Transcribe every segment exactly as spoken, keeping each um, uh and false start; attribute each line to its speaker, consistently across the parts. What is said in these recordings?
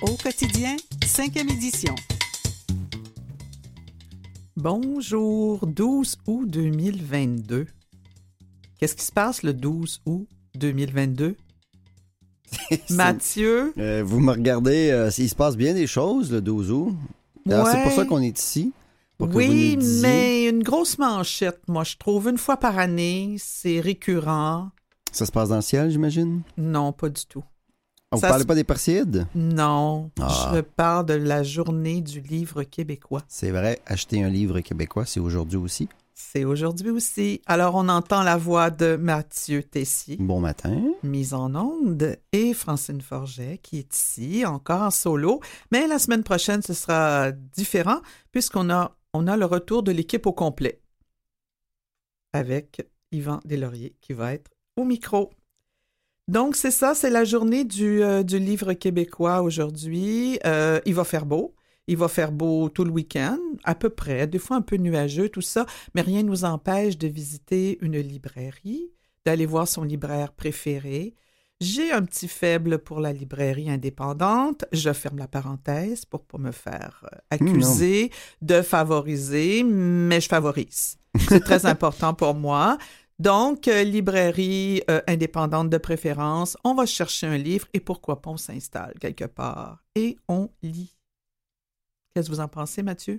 Speaker 1: Au quotidien, cinquième édition. Bonjour, douze août deux mille vingt-deux. Qu'est-ce qui se passe le douze août deux mille vingt-deux? Mathieu?
Speaker 2: Euh, vous me regardez, euh, il se passe bien des choses le douze août. Alors,
Speaker 1: Ouais.
Speaker 2: C'est pour ça qu'on est ici. Pour que
Speaker 1: Oui,
Speaker 2: vous nous disiez.
Speaker 1: mais une grosse manchette, moi, je trouve. Une fois par année, c'est récurrent.
Speaker 2: Ça se passe dans le ciel, j'imagine?
Speaker 1: Non, pas du tout.
Speaker 2: Ah, vous
Speaker 1: Ça
Speaker 2: parlez
Speaker 1: se-
Speaker 2: pas des Perséides?
Speaker 1: Non,
Speaker 2: Ah.
Speaker 1: je parle de la journée du livre québécois.
Speaker 2: C'est vrai, acheter un livre québécois, c'est aujourd'hui aussi.
Speaker 1: C'est aujourd'hui aussi. Alors, on entend la voix de Mathieu Tessier,
Speaker 2: Bon matin.
Speaker 1: mise en onde, et Francine Forget, qui est ici, encore en solo. Mais la semaine prochaine, ce sera différent, puisqu'on a, on a le retour de l'équipe au complet, avec Yvan Deslauriers, qui va être au micro. Donc, c'est ça, c'est la journée du, euh, du livre québécois aujourd'hui. Euh, il va faire beau. Il va faire beau tout le week-end, à peu près, des fois un peu nuageux, tout ça, mais rien ne nous empêche de visiter une librairie, d'aller voir son libraire préféré. J'ai un petit faible pour la librairie indépendante. Je ferme la parenthèse pour ne pas me faire euh, accuser de favoriser, mais je favorise. C'est très important pour moi. Donc, euh, librairie euh, indépendante de préférence, on va chercher un livre et pourquoi pas on s'installe quelque part et on lit. Qu'est-ce que vous en pensez, Mathieu?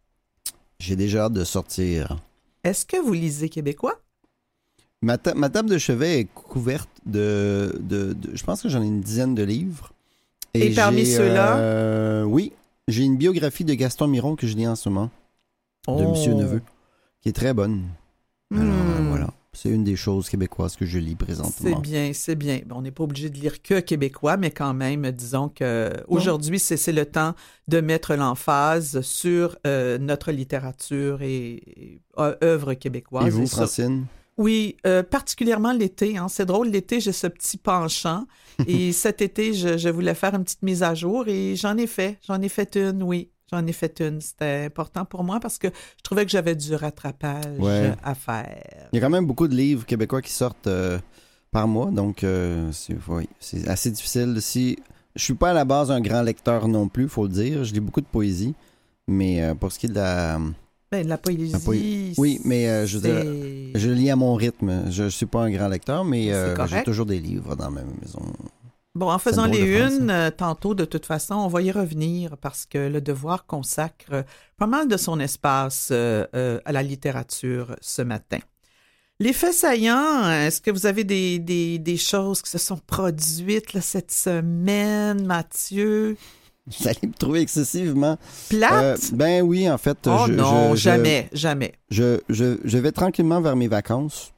Speaker 2: J'ai déjà hâte de sortir.
Speaker 1: Est-ce que vous lisez québécois?
Speaker 2: Ma, ta- ma table de chevet est couverte de, de, de- Je pense que j'en ai une dizaine de livres.
Speaker 1: Et parmi
Speaker 2: j'ai,
Speaker 1: ceux-là?
Speaker 2: euh, oui, j'ai une biographie de Gaston Miron que je lis en ce moment, de Monsieur Neveu, qui est très bonne. Alors, euh,
Speaker 1: Hmm.
Speaker 2: voilà. C'est une des choses québécoises que je lis
Speaker 1: C'est
Speaker 2: présentement.
Speaker 1: bien, c'est bien. Bon, on n'est pas obligé de lire que québécois, mais quand même, disons que aujourd'hui, c'est, c'est le temps de mettre l'emphase sur euh, notre littérature et, et euh, œuvres québécoises.
Speaker 2: Et vous,
Speaker 1: ça-
Speaker 2: Francine?
Speaker 1: Oui, euh, particulièrement l'été. Hein. C'est drôle, l'été, j'ai ce petit penchant. Et cet été, je, je voulais faire une petite mise à jour et j'en ai fait. J'en ai fait une, oui. J'en ai fait une. C'était important pour moi parce que je trouvais que j'avais du rattrapage
Speaker 2: Ouais.
Speaker 1: à faire.
Speaker 2: Il y a quand même beaucoup de livres québécois qui sortent euh, par mois, donc euh, c'est, oui, c'est assez difficile. Si, je suis pas à la base un grand lecteur non plus, faut le dire. Je lis beaucoup de poésie, mais euh, pour ce qui est de la...
Speaker 1: Ben, la poésie.
Speaker 2: La poé- oui, mais euh, je veux dire,
Speaker 1: c'est-
Speaker 2: je lis à mon rythme. Je, je suis pas un grand lecteur, mais euh,
Speaker 1: C'est correct.
Speaker 2: j'ai toujours des livres dans ma maison.
Speaker 1: Bon, en faisant
Speaker 2: C'est une
Speaker 1: les
Speaker 2: drôle de phrase,
Speaker 1: unes, euh, tantôt, de toute façon, on va y revenir parce que le devoir consacre euh, pas mal de son espace euh, euh, à la littérature ce matin. Les faits saillants, est-ce que vous avez des, des, des choses qui se sont produites là, cette semaine, Mathieu?
Speaker 2: Vous allez me trouver excessivement...
Speaker 1: Plate?
Speaker 2: Euh, ben oui, en fait.
Speaker 1: oh
Speaker 2: je,
Speaker 1: non,
Speaker 2: je- je-
Speaker 1: jamais, jamais.
Speaker 2: Je, je, je vais tranquillement vers mes vacances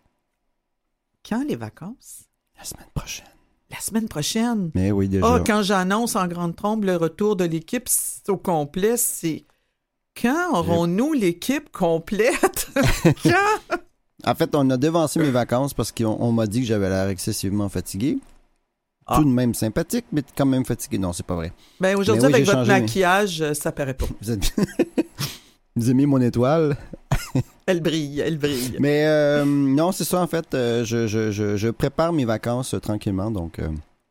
Speaker 1: Quand les vacances?
Speaker 2: la semaine prochaine.
Speaker 1: La semaine prochaine.
Speaker 2: Mais oui, déjà.
Speaker 1: Ah, quand j'annonce en grande trompe le retour de l'équipe c'est au complet, c'est... Quand aurons-nous l'équipe complète? Quand?
Speaker 2: En fait, on a devancé mes vacances parce qu'on on m'a dit que j'avais l'air excessivement fatigué.
Speaker 1: Ah.
Speaker 2: Tout de même sympathique, mais quand même fatigué. Non, c'est pas vrai.
Speaker 1: Ben aujourd'hui,
Speaker 2: Mais oui,
Speaker 1: avec
Speaker 2: j'ai
Speaker 1: votre
Speaker 2: changé, mais-
Speaker 1: maquillage, euh, ça paraît pas.
Speaker 2: Vous êtes... Vous aimez mon étoile.
Speaker 1: Elle brille, elle brille.
Speaker 2: Mais euh, non, c'est ça, en fait. euh, je, je, je, je prépare mes vacances euh, tranquillement, donc euh,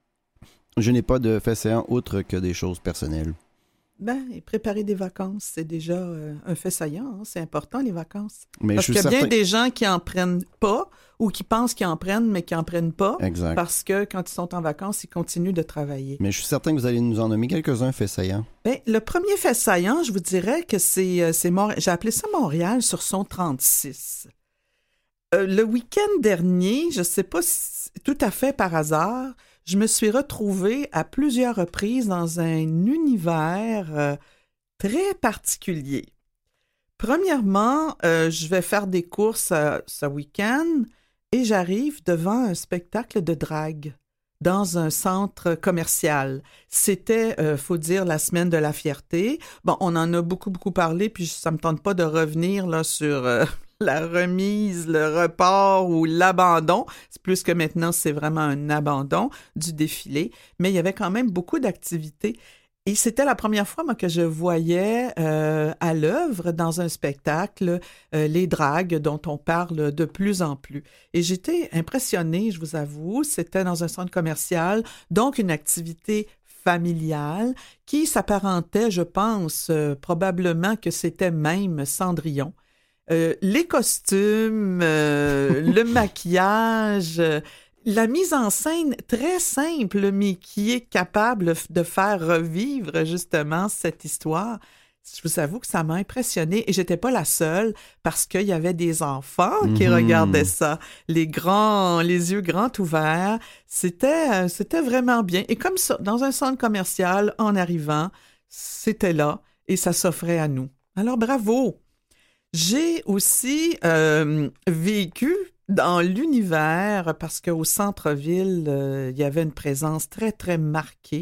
Speaker 2: je n'ai pas de fait saillant autre que des choses personnelles.
Speaker 1: Ben, et préparer des vacances, c'est déjà euh, un fait saillant. Hein? C'est important, les vacances.
Speaker 2: Mais
Speaker 1: Parce
Speaker 2: je
Speaker 1: qu'il
Speaker 2: suis
Speaker 1: y a bien
Speaker 2: certain...
Speaker 1: des gens qui en prennent pas ou qui pensent qu'ils en prennent, mais qui en prennent pas.
Speaker 2: Exact.
Speaker 1: Parce que quand ils sont en vacances, ils continuent de travailler.
Speaker 2: Mais je suis certain que vous allez nous en nommer quelques-uns faits saillants.
Speaker 1: Ben, le premier fait saillant, je vous dirais que c'est, euh, c'est Mont- j'ai appelé ça Montréal sur son trente-six. Euh, le week-end dernier, je ne sais pas si tout à fait par hasard, je me suis retrouvée à plusieurs reprises dans un univers euh, très particulier. Premièrement, euh, je vais faire des courses euh, ce week-end et j'arrive devant un spectacle de drague dans un centre commercial. C'était, euh, faut dire, la semaine de la fierté. Bon, on en a beaucoup, beaucoup parlé, puis ça me tente pas de revenir là sur euh, la remise, le report ou l'abandon. C'est plus que maintenant, c'est vraiment un abandon du défilé. Mais il y avait quand même beaucoup d'activités. Et c'était la première fois, moi, que je voyais euh, à l'œuvre, dans un spectacle, euh, les dragues dont on parle de plus en plus. Et j'étais impressionnée, je vous avoue. C'était dans un centre commercial, donc une activité familial qui s'apparentait, je pense, euh, probablement que c'était même Cendrillon. Euh, les costumes, euh, le maquillage, euh, la mise en scène très simple, mais qui est capable de faire revivre justement cette histoire. Je vous avoue que ça m'a impressionnée et j'étais pas la seule parce qu'il y avait des enfants qui
Speaker 2: Mm-hmm.
Speaker 1: regardaient ça, les grands, les yeux grands ouverts. C'était, c'était vraiment bien. Et comme ça, dans un centre commercial, en arrivant, c'était là et ça s'offrait à nous. Alors bravo! J'ai aussi euh, vécu dans l'univers parce qu'au centre-ville, euh, il y avait une présence très, très marquée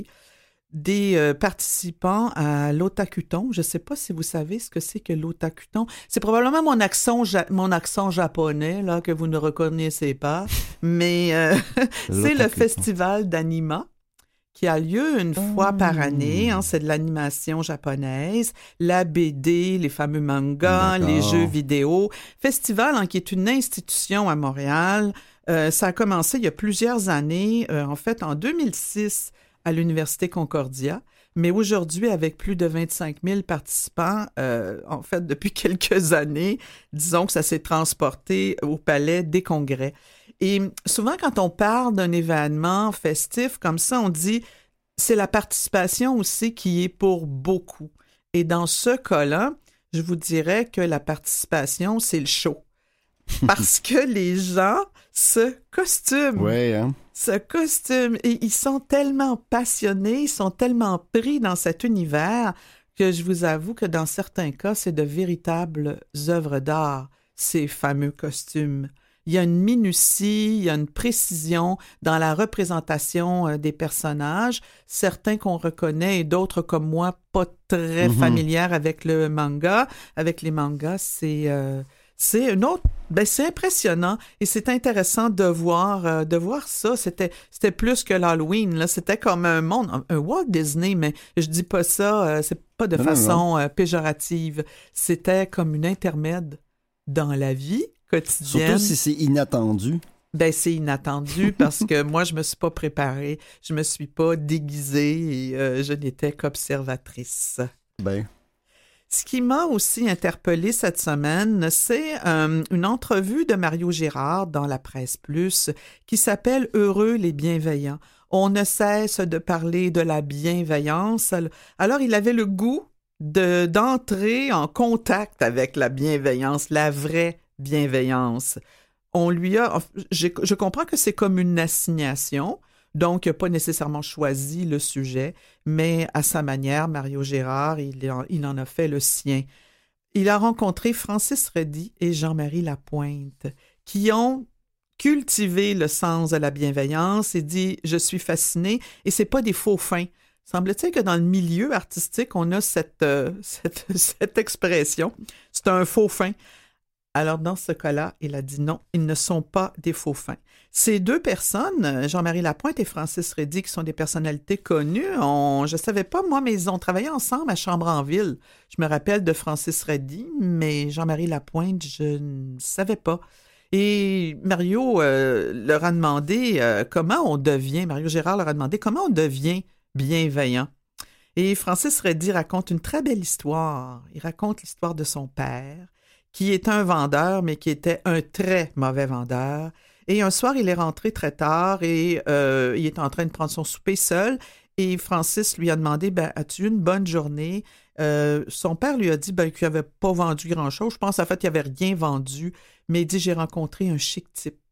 Speaker 1: des euh, participants à l'Otakuton. Je ne sais pas si vous savez ce que c'est que l'Otakuton. C'est probablement mon accent, ja- mon accent japonais là, que vous ne reconnaissez pas, mais euh, c'est le festival d'anima qui a lieu une fois mmh. par année. Hein, c'est de l'animation japonaise, la B D, les fameux mangas, D'accord. les jeux vidéo. Festival hein, qui est une institution à Montréal. Euh, ça a commencé il y a plusieurs années, euh, en fait en deux mille six à l'Université Concordia. Mais aujourd'hui, avec plus de vingt-cinq mille participants, euh, en fait, depuis quelques années, disons que ça s'est transporté au Palais des Congrès. Et souvent, quand on parle d'un événement festif comme ça, on dit c'est la participation aussi qui est pour beaucoup. Et dans ce cas-là, je vous dirais que la participation, c'est le show. Parce que les gens se costument.
Speaker 2: Ouais, hein?
Speaker 1: Se costument. Et ils sont tellement passionnés, ils sont tellement pris dans cet univers que je vous avoue que dans certains cas, c'est de véritables œuvres d'art, ces fameux costumes. Il y a une minutie, il y a une précision dans la représentation euh, des personnages, certains qu'on reconnaît et d'autres comme moi, pas très mm-hmm. familières avec le manga. Avec les mangas, c'est... Euh, C'est une autre, ben c'est impressionnant et c'est intéressant de voir, euh, de voir ça. C'était, c'était plus que l'Halloween, là. C'était comme un monde, un, un Walt Disney, mais je dis pas ça, euh, c'est pas de non, façon non. Euh, péjorative. C'était comme une intermède dans la vie quotidienne.
Speaker 2: Surtout si c'est inattendu.
Speaker 1: Ben c'est inattendu parce que moi je me suis pas préparée, je me suis pas déguisée et euh, je n'étais qu'observatrice.
Speaker 2: Ben.
Speaker 1: Ce qui m'a aussi interpellée cette semaine, c'est euh, une entrevue de Mario Girard dans la Presse Plus qui s'appelle « Heureux les bienveillants ». On ne cesse de parler de la bienveillance. Alors, il avait le goût de, d'entrer en contact avec la bienveillance, la vraie bienveillance. On lui a... Je, je comprends que c'est comme une assignation. Donc, il n'a pas nécessairement choisi le sujet, mais à sa manière, Mario Girard, il en, il en a fait le sien. Il a rencontré Francis Reddy et Jean-Marie Lapointe, qui ont cultivé le sens de la bienveillance et dit « Je suis fasciné » et c'est pas des faux fins. Semble-t-il que dans le milieu artistique, on a cette, euh, cette, cette expression. C'est un faux fin. Alors, dans ce cas-là, il a dit non, ils ne sont pas des faux fins. Ces deux personnes, Jean-Marie Lapointe et Francis Reddy, qui sont des personnalités connues, on, je ne savais pas, moi, mais ils ont travaillé ensemble à Chambre-en-Ville. Je me rappelle de Francis Reddy, mais Jean-Marie Lapointe, je ne savais pas. Et Mario euh, leur a demandé euh, comment on devient, Mario Girard leur a demandé comment on devient bienveillant. Et Francis Reddy raconte une très belle histoire. Il raconte l'histoire de son père, qui est un vendeur, mais qui était un très mauvais vendeur. Et un soir, il est rentré très tard et euh, il est en train de prendre son souper seul. Et Francis lui a demandé, ben, as-tu eu une bonne journée? Euh, son père lui a dit ben, qu'il n'avait pas vendu grand-chose. Je pense en fait qu'il n'avait rien vendu. Mais il dit, j'ai rencontré un chic type.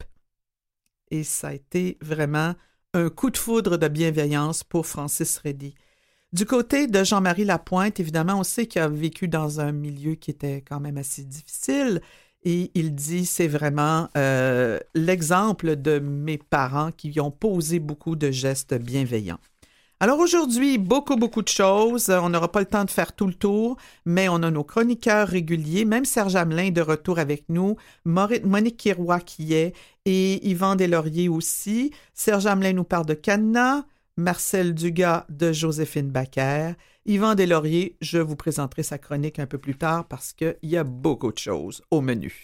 Speaker 1: Et ça a été vraiment un coup de foudre de bienveillance pour Francis Reddy. Du côté de Jean-Marie Lapointe, évidemment, on sait qu'il a vécu dans un milieu qui était quand même assez difficile. Et il dit, c'est vraiment euh, l'exemple de mes parents qui ont posé beaucoup de gestes bienveillants. Alors aujourd'hui, beaucoup, beaucoup de choses. On n'aura pas le temps de faire tout le tour, mais on a nos chroniqueurs réguliers, même Serge Hamelin de retour avec nous, Monique Kiroy qui est, et Yvan Deslauriers aussi. Serge Hamelin nous parle de cadenas, Marcel Dugas de Joséphine Bacquer. Yvan Deslauriers, je vous présenterai sa chronique un peu plus tard parce qu'il y a beaucoup de choses au menu.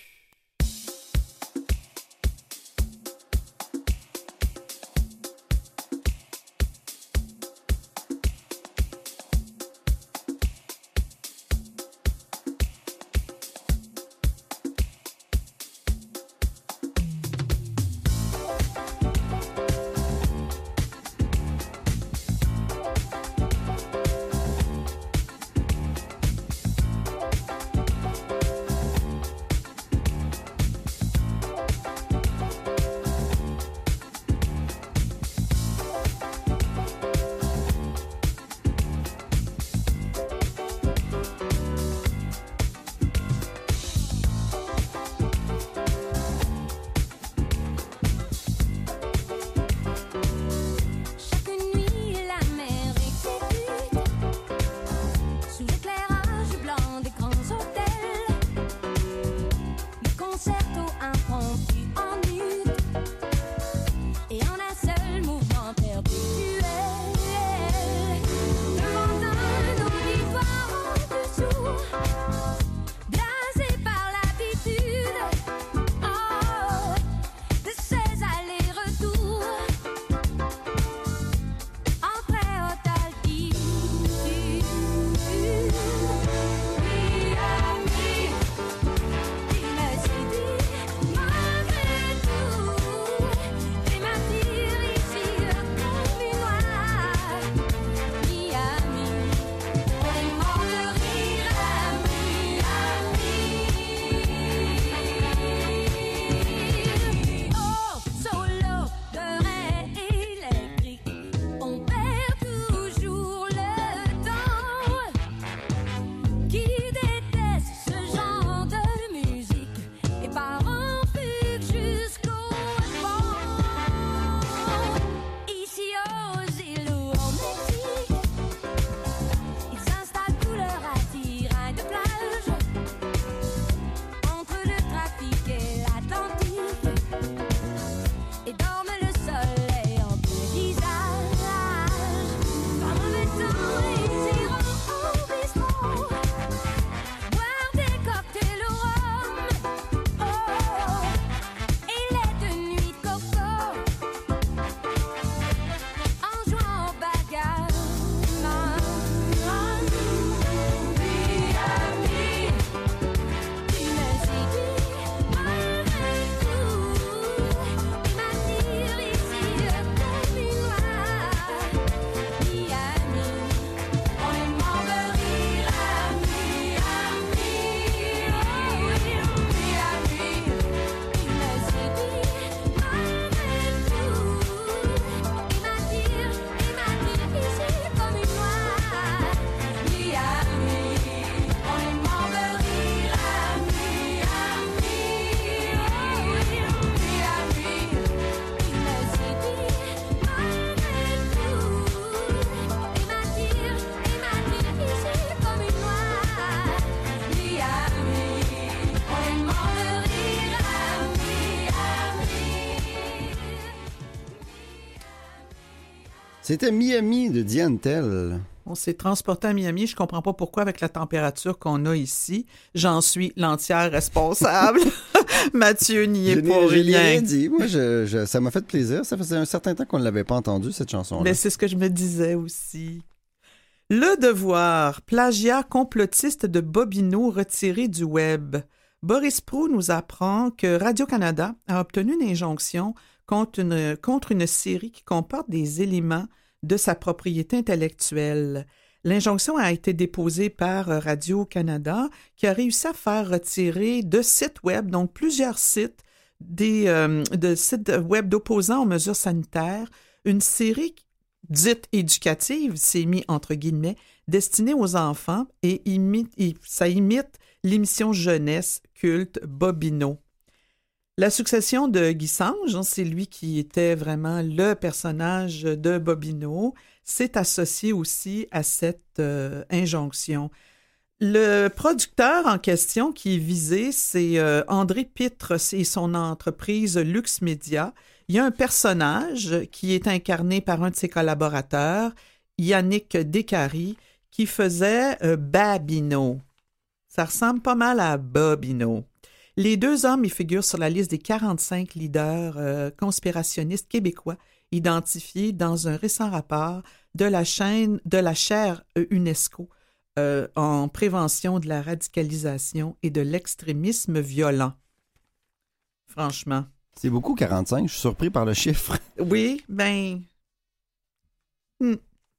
Speaker 2: C'était Miami de Diane Tell.
Speaker 1: On s'est transporté à Miami. Je comprends pas pourquoi avec la température qu'on a ici. J'en suis l'entière responsable. Mathieu n'y est
Speaker 2: je
Speaker 1: pour
Speaker 2: je
Speaker 1: rien.
Speaker 2: rien dit. Moi, je, je, ça m'a fait plaisir. Ça faisait un certain temps qu'on ne l'avait pas entendu, cette chanson-là.
Speaker 1: Mais c'est ce que je me disais aussi. Le Devoir, plagiat complotiste de Bobino retiré du web. Boris Proulx nous apprend que Radio-Canada a obtenu une injonction contre une, contre une série qui comporte des éléments de sa propriété intellectuelle. L'injonction a été déposée par Radio-Canada qui a réussi à faire retirer de sites web, donc plusieurs sites, des, euh, de sites web d'opposants aux mesures sanitaires, une série dite éducative, c'est mis entre guillemets, destinée aux enfants et, imite, et ça imite l'émission jeunesse culte Bobino. La succession de Guy Sange, c'est lui qui était vraiment le personnage de Bobino, s'est associé aussi à cette euh, injonction. Le producteur en question qui est visé, c'est euh, André Pitre et son entreprise Lux Media. Il y a un personnage qui est incarné par un de ses collaborateurs, Yannick Descaries, qui faisait euh, Babino. Ça ressemble pas mal à Bobino. Les deux hommes y figurent sur la liste des quarante-cinq leaders euh, conspirationnistes québécois identifiés dans un récent rapport de la chaîne de la chaire UNESCO euh, en prévention de la radicalisation et de l'extrémisme violent. Franchement.
Speaker 2: C'est beaucoup, quarante-cinq. Je suis surpris par le chiffre.
Speaker 1: Oui, ben... Hmm.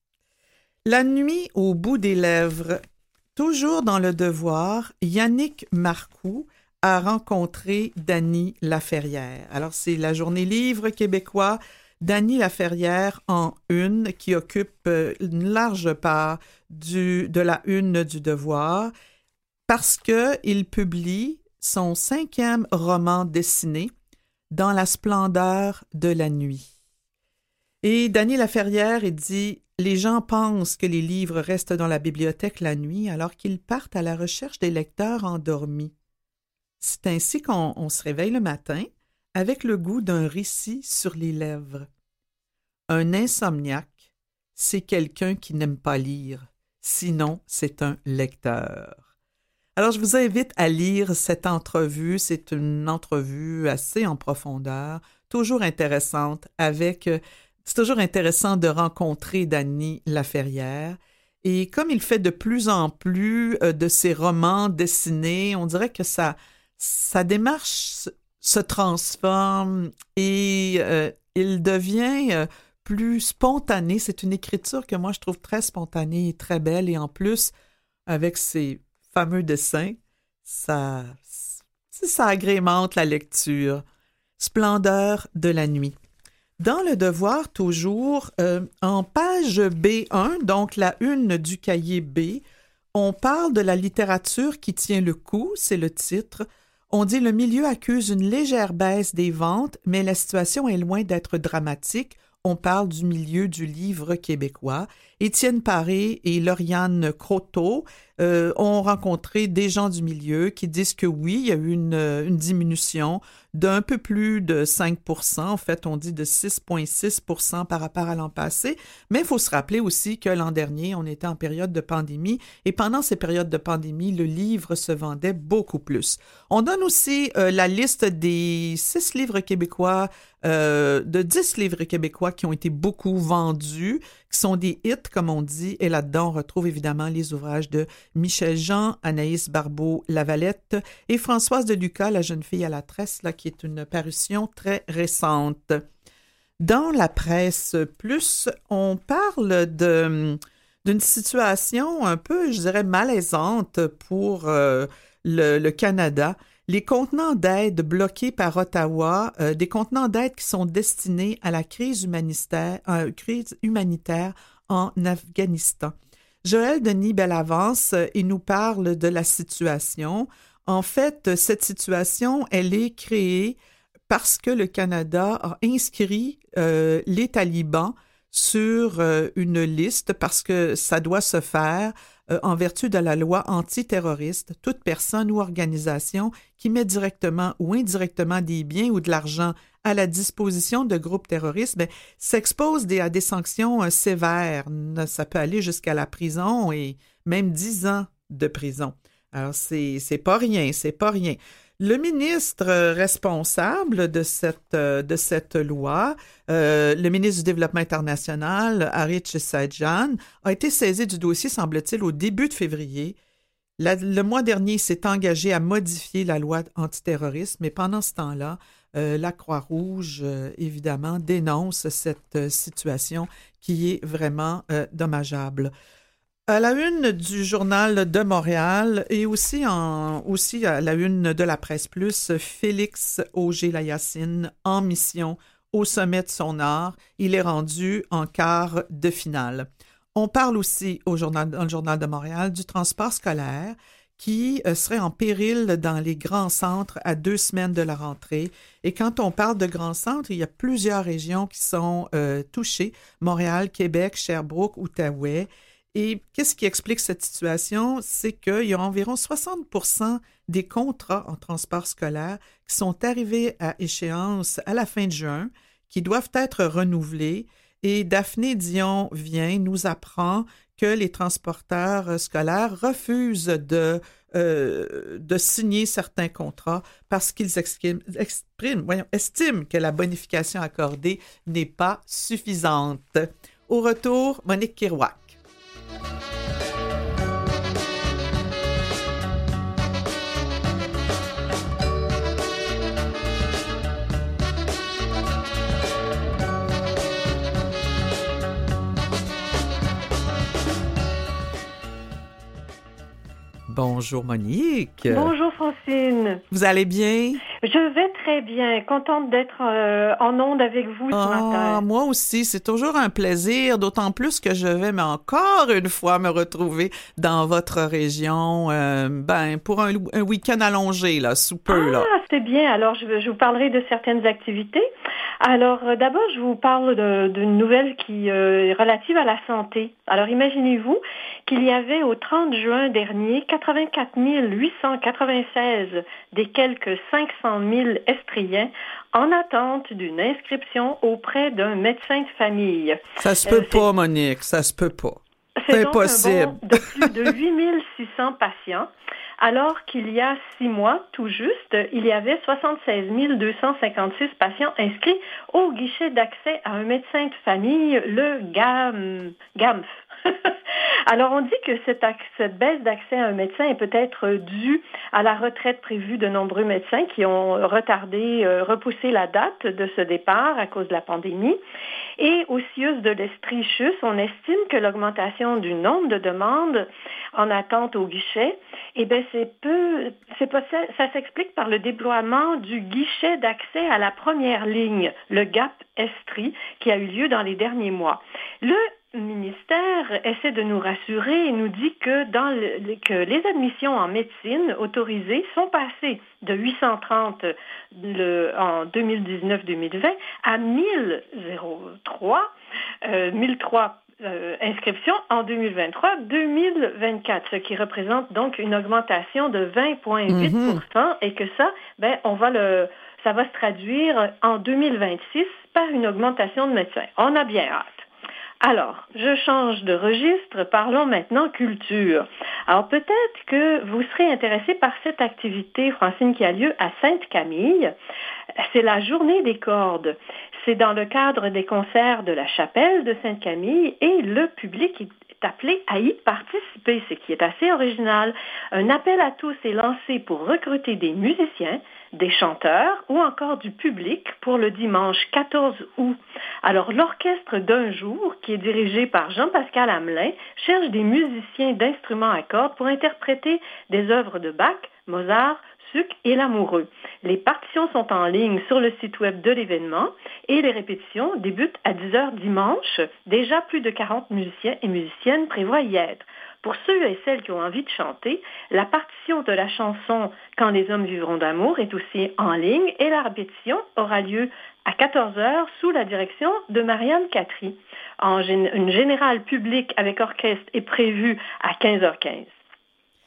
Speaker 1: La nuit au bout des lèvres. Toujours dans le Devoir, Yannick Marcoux a rencontré Dany Laferrière. Alors, c'est la journée livre québécois. Dany Laferrière en une, qui occupe une large part du, de la une du Devoir, parce qu'il publie son cinquième roman dessiné, Dans la splendeur de la nuit. Et Dany Laferrière dit « Les gens pensent que les livres restent dans la bibliothèque la nuit alors qu'ils partent à la recherche des lecteurs endormis. C'est ainsi qu'on on se réveille le matin avec le goût d'un récit sur les lèvres. Un insomniaque, c'est quelqu'un qui n'aime pas lire, sinon c'est un lecteur. » Alors, je vous invite à lire cette entrevue. C'est une entrevue assez en profondeur, toujours intéressante, avec... C'est toujours intéressant de rencontrer Dany Laferrière. Et comme il fait de plus en plus euh, de ses romans dessinés, on dirait que sa, sa démarche se transforme et euh, il devient euh, plus spontané. C'est une écriture que moi, je trouve très spontanée et très belle. Et en plus, avec ses fameux dessins, ça, ça agrémente la lecture. Splendeur de la nuit. Dans le Devoir, toujours, euh, en page B un, donc la une du cahier B, on parle de la littérature qui tient le coup, c'est le titre. On dit « Le milieu accuse une légère baisse des ventes, mais la situation est loin d'être dramatique. » On parle du milieu du livre québécois. Étienne Paré et Lauriane Croteau euh, ont rencontré des gens du milieu qui disent que oui, il y a eu une, une diminution d'un peu plus de cinq pour cent. En fait, on dit de six virgule six pour cent par rapport à l'an passé. Mais il faut se rappeler aussi que l'an dernier, on était en période de pandémie et pendant ces périodes de pandémie, le livre se vendait beaucoup plus. On donne aussi euh, la liste des six livres québécois, euh, de dix livres québécois qui ont été beaucoup vendus, qui sont des hits, comme on dit. Et là-dedans, on retrouve évidemment les ouvrages de Michel Jean, Anaïs Barbeau-Lavalette et Françoise de Lucas, La jeune fille à la tresse, là, qui est une parution très récente. Dans la presse plus, on parle de, d'une situation un peu, je dirais, malaisante pour euh, le, le Canada. Les contenants d'aide bloqués par Ottawa, euh, des contenants d'aide qui sont destinés à la crise humanitaire, euh, crise humanitaire en Afghanistan. Joël Denis Bellavance, euh, il nous parle de la situation. En fait, cette situation, elle est créée parce que le Canada a inscrit euh, les talibans sur euh, une liste, parce que ça doit se faire euh, en vertu de la loi antiterroriste. Toute personne ou organisation qui met directement ou indirectement des biens ou de l'argent à la disposition de groupes terroristes, ben, s'exposent des, à des sanctions euh, sévères. Ça peut aller jusqu'à la prison et même dix ans de prison. Alors, c'est, c'est pas rien, c'est pas rien. Le ministre responsable de cette, de cette loi, euh, le ministre du Développement international, Arif Saidjan, a été saisi du dossier, semble-t-il, au début de février. La, le mois dernier, il s'est engagé à modifier la loi antiterroriste, mais pendant ce temps-là, euh, la Croix-Rouge, euh, évidemment, dénonce cette euh, situation qui est vraiment euh, dommageable. À la une du Journal de Montréal et aussi, en, aussi à la une de la Presse Plus, Félix Auger-Aliassime en mission au sommet de son art. Il est rendu en quart de finale. On parle aussi au journal, dans le Journal de Montréal du transport scolaire qui serait en péril dans les grands centres à deux semaines de la rentrée. Et quand on parle de grands centres, il y a plusieurs régions qui sont euh, touchées. Montréal, Québec, Sherbrooke, Outaouais. Et qu'est-ce qui explique cette situation? C'est qu'il y a environ soixante pour cent des contrats en transport scolaire qui sont arrivés à échéance à la fin de juin, qui doivent être renouvelés. Et Daphné Dion vient, nous apprend que les transporteurs scolaires refusent de, euh, de signer certains contrats parce qu'ils expriment, expriment, voyons, estiment que la bonification accordée n'est pas suffisante. Au retour, Monique Kirouac. Bonjour Monique.
Speaker 3: Bonjour Francine.
Speaker 1: Vous allez bien?
Speaker 3: Je vais très bien, contente d'être euh, en onde avec vous ce
Speaker 1: ah,
Speaker 3: matin.
Speaker 1: Moi aussi, c'est toujours un plaisir, d'autant plus que je vais mais encore une fois me retrouver dans votre région, euh, ben pour un, un week-end allongé là, sous peu là.
Speaker 3: Ah, c'est bien. Alors je, je vous parlerai de certaines activités. Alors euh, d'abord, je vous parle de, d'une nouvelle qui euh, est relative à la santé. Alors imaginez-vous qu'il y avait au trente juin dernier quatre-vingt-quatre mille huit cent quatre-vingt-seize des quelques cinq cent mille Estriens en attente d'une inscription auprès d'un médecin de famille.
Speaker 1: Ça se peut euh, pas, Monique, ça se peut pas.
Speaker 3: C'est, c'est
Speaker 1: impossible.
Speaker 3: Donc un bond de plus de huit mille six cents patients, alors qu'il y a six mois, tout juste, il y avait soixante-seize mille deux cent cinquante-six patients inscrits au guichet d'accès à un médecin de famille, le G A M, G A M F. Alors, on dit que cette, cette baisse d'accès à un médecin est peut-être due à la retraite prévue de nombreux médecins qui ont retardé, euh, repoussé la date de ce départ à cause de la pandémie. Et au C I U S de l'Estrichus, on estime que l'augmentation du nombre de demandes en attente au guichet, eh bien, c'est peu, c'est pas, ça s'explique par le déploiement du guichet d'accès à la première ligne, le G A P Estrie, qui a eu lieu dans les derniers mois. Le Le ministère essaie de nous rassurer et nous dit que, dans le, que les admissions en médecine autorisées sont passées de huit cent trente le, en deux mille dix-neuf deux mille vingt à mille trois, euh, mille trois euh, inscriptions en deux mille vingt-trois deux mille vingt-quatre, ce qui représente donc une augmentation de vingt virgule huit pour cent mm-hmm. et que ça, ben, on va le, ça va se traduire en deux mille vingt-six par une augmentation de médecins. On a bien hâte. Alors, je change de registre, parlons maintenant culture. Alors peut-être que vous serez intéressé par cette activité, Francine, qui a lieu à Sainte-Camille. C'est la journée des cordes. C'est dans le cadre des concerts de la chapelle de Sainte-Camille et le public est appelé à y participer, ce qui est assez original. Un appel à tous est lancé pour recruter des musiciens, des chanteurs ou encore du public pour le dimanche quatorze août. Alors, l'orchestre d'un jour, qui est dirigé par Jean-Pascal Hamelin, cherche des musiciens d'instruments à cordes pour interpréter des œuvres de Bach, Mozart, Suc et Lamoureux. Les partitions sont en ligne sur le site web de l'événement et les répétitions débutent à dix heures dimanche. Déjà plus de quarante musiciens et musiciennes prévoient y être. Pour ceux et celles qui ont envie de chanter, la partition de la chanson « Quand les hommes vivront d'amour » est aussi en ligne et la répétition aura lieu à quatorze heures sous la direction de Marianne Catry. En gén- une générale publique avec orchestre est prévue à quinze heures quinze.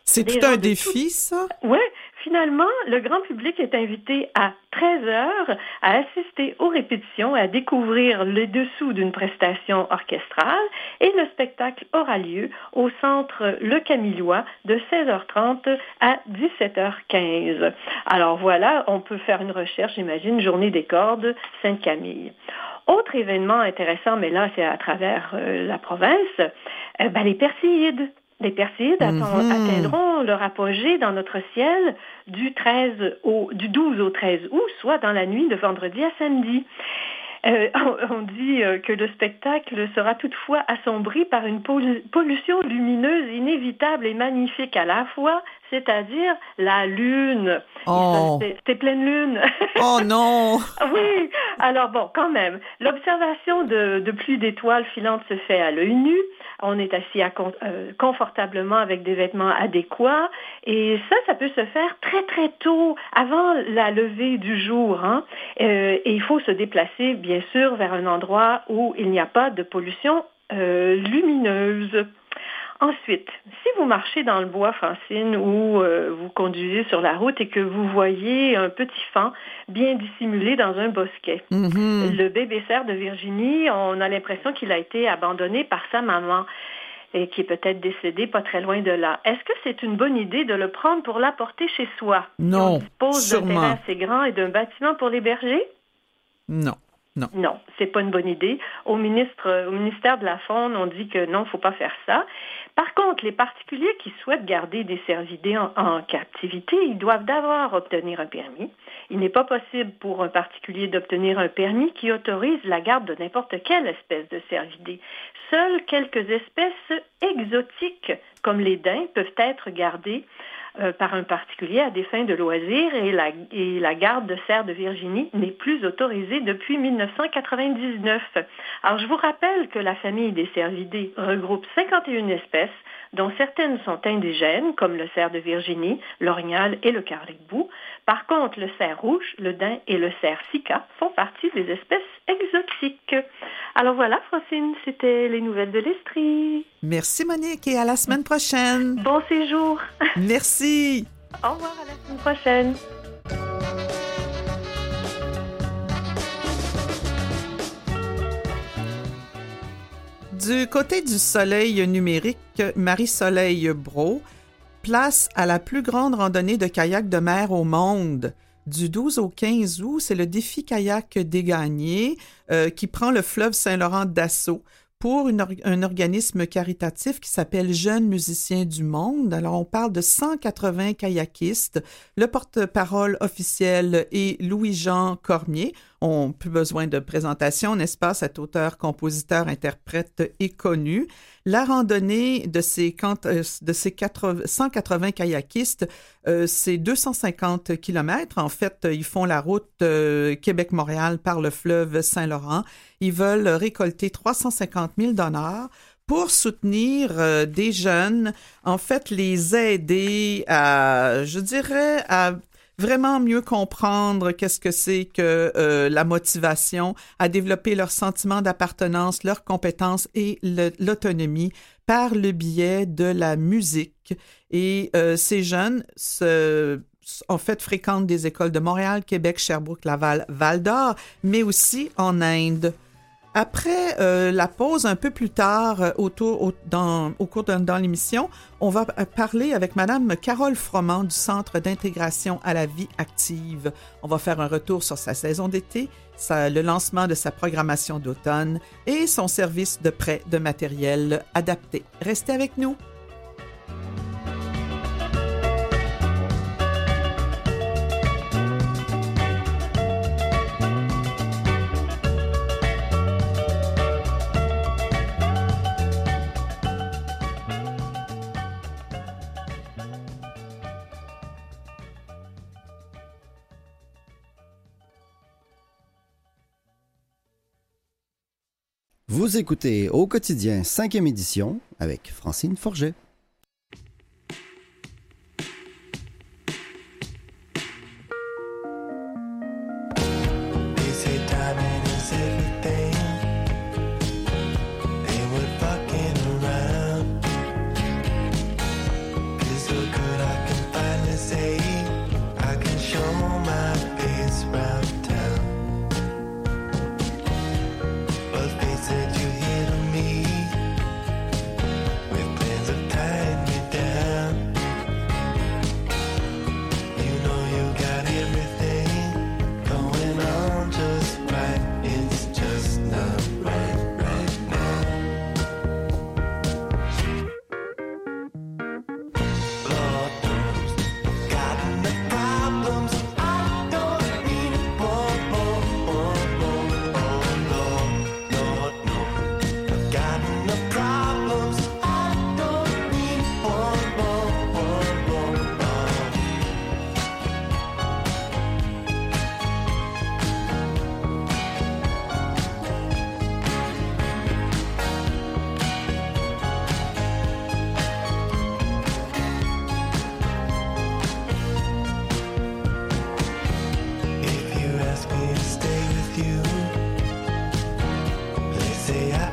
Speaker 1: C'est
Speaker 3: Des
Speaker 1: tout un
Speaker 3: gens de
Speaker 1: défi, ça?
Speaker 3: Oui, finalement, le grand public est invité à treize heures à assister aux répétitions et à découvrir les dessous d'une prestation orchestrale et le spectacle aura lieu au centre Le Camillois de seize heures trente à dix-sept heures quinze. Alors voilà, on peut faire une recherche, j'imagine, Journée des cordes, Sainte-Camille. Autre événement intéressant, mais là c'est à travers euh, la province, euh, ben, les Perséides. Les Perséides mm-hmm. atteindront leur apogée dans notre ciel du, treize au, du douze au treize août, soit dans la nuit de vendredi à samedi. Euh, on, on dit euh, que le spectacle sera toutefois assombri par une pollution lumineuse inévitable et magnifique à la fois, c'est-à-dire la lune.
Speaker 1: Oh.
Speaker 3: Ça, c'était pleine lune.
Speaker 1: Oh non!
Speaker 3: Oui, alors bon, quand même, l'observation de, de pluie d'étoiles filantes se fait à l'œil nu. On est assis à, euh, confortablement avec des vêtements adéquats. Et ça, ça peut se faire très, très tôt, avant la levée du jour. Hein. Euh, et il faut se déplacer, bien sûr, vers un endroit où il n'y a pas de pollution euh, lumineuse. Ensuite, si vous marchez dans le bois, Francine, ou euh, vous conduisez sur la route et que vous voyez un petit faon bien dissimulé dans un bosquet, mm-hmm. le bébé cerf de Virginie, on a l'impression qu'il a été abandonné par sa maman et qui est peut-être décédé pas très loin de là. Est-ce que c'est une bonne idée de le prendre pour l'apporter chez soi?
Speaker 1: Non,
Speaker 3: si on dispose d'un terrain assez grand et d'un bâtiment pour l'héberger?
Speaker 1: Non. Non.
Speaker 3: Non, c'est pas une bonne idée. Au ministre, au ministère de la Faune, on dit que non, il ne faut pas faire ça. Par contre, les particuliers qui souhaitent garder des cervidés en, en captivité, ils doivent d'abord obtenir un permis. Il n'est pas possible pour un particulier d'obtenir un permis qui autorise la garde de n'importe quelle espèce de cervidé. Seules quelques espèces exotiques, comme les daims, peuvent être gardées Euh, par un particulier à des fins de loisirs et la, et la garde de cerfs de Virginie n'est plus autorisée depuis dix-neuf cent quatre-vingt-dix-neuf. Alors, je vous rappelle que la famille des cervidés regroupe cinquante et une espèces, dont certaines sont indigènes, comme le cerf de Virginie, l'orignal et le carlicbou. Par contre, le cerf rouge, le daim et le cerf sika font partie des espèces exotiques. Alors voilà, Francine, c'était les nouvelles de l'Estrie.
Speaker 1: Merci, Monique, et à la semaine prochaine.
Speaker 3: Bon séjour.
Speaker 1: Merci.
Speaker 3: Au revoir, à la semaine prochaine.
Speaker 1: Du côté du soleil numérique, Marie-Soleil Brault place à la plus grande randonnée de kayak de mer au monde. Du douze au quinze août, c'est le défi kayak des gagnés euh, qui prend le fleuve Saint-Laurent d'assaut pour une, un organisme caritatif qui s'appelle Jeunes musiciens du monde. Alors, on parle de cent quatre-vingts kayakistes. Le porte-parole officiel est Louis-Jean Cormier. On n'a plus besoin de présentation, n'est-ce pas? Cet auteur, compositeur, interprète est connu. La randonnée de ces, de ces cent quatre-vingts kayakistes, euh, c'est deux cent cinquante kilomètres. En fait, ils font la route euh, Québec-Montréal par le fleuve Saint-Laurent. Ils veulent récolter trois cent cinquante mille dollars pour soutenir euh, des jeunes, en fait, les aider à, je dirais, à vraiment mieux comprendre qu'est-ce que c'est que euh, la motivation, à développer leur sentiment d'appartenance, leurs compétences et le, l'autonomie par le biais de la musique. Et euh, ces jeunes se, en fait, fréquentent des écoles de Montréal, Québec, Sherbrooke, Laval, Val-d'Or, mais aussi en Inde. Après euh, la pause, un peu plus tard, euh, autour, au, dans, au cours de dans l'émission, on va parler avec Madame Carole Froment du Centre d'intégration à la vie active. On va faire un retour sur sa saison d'été, sa, le lancement de sa programmation d'automne et son service de prêt de matériel adapté. Restez avec nous.
Speaker 2: Vous écoutez Au quotidien, cinquième édition, avec Francine Forget.
Speaker 4: So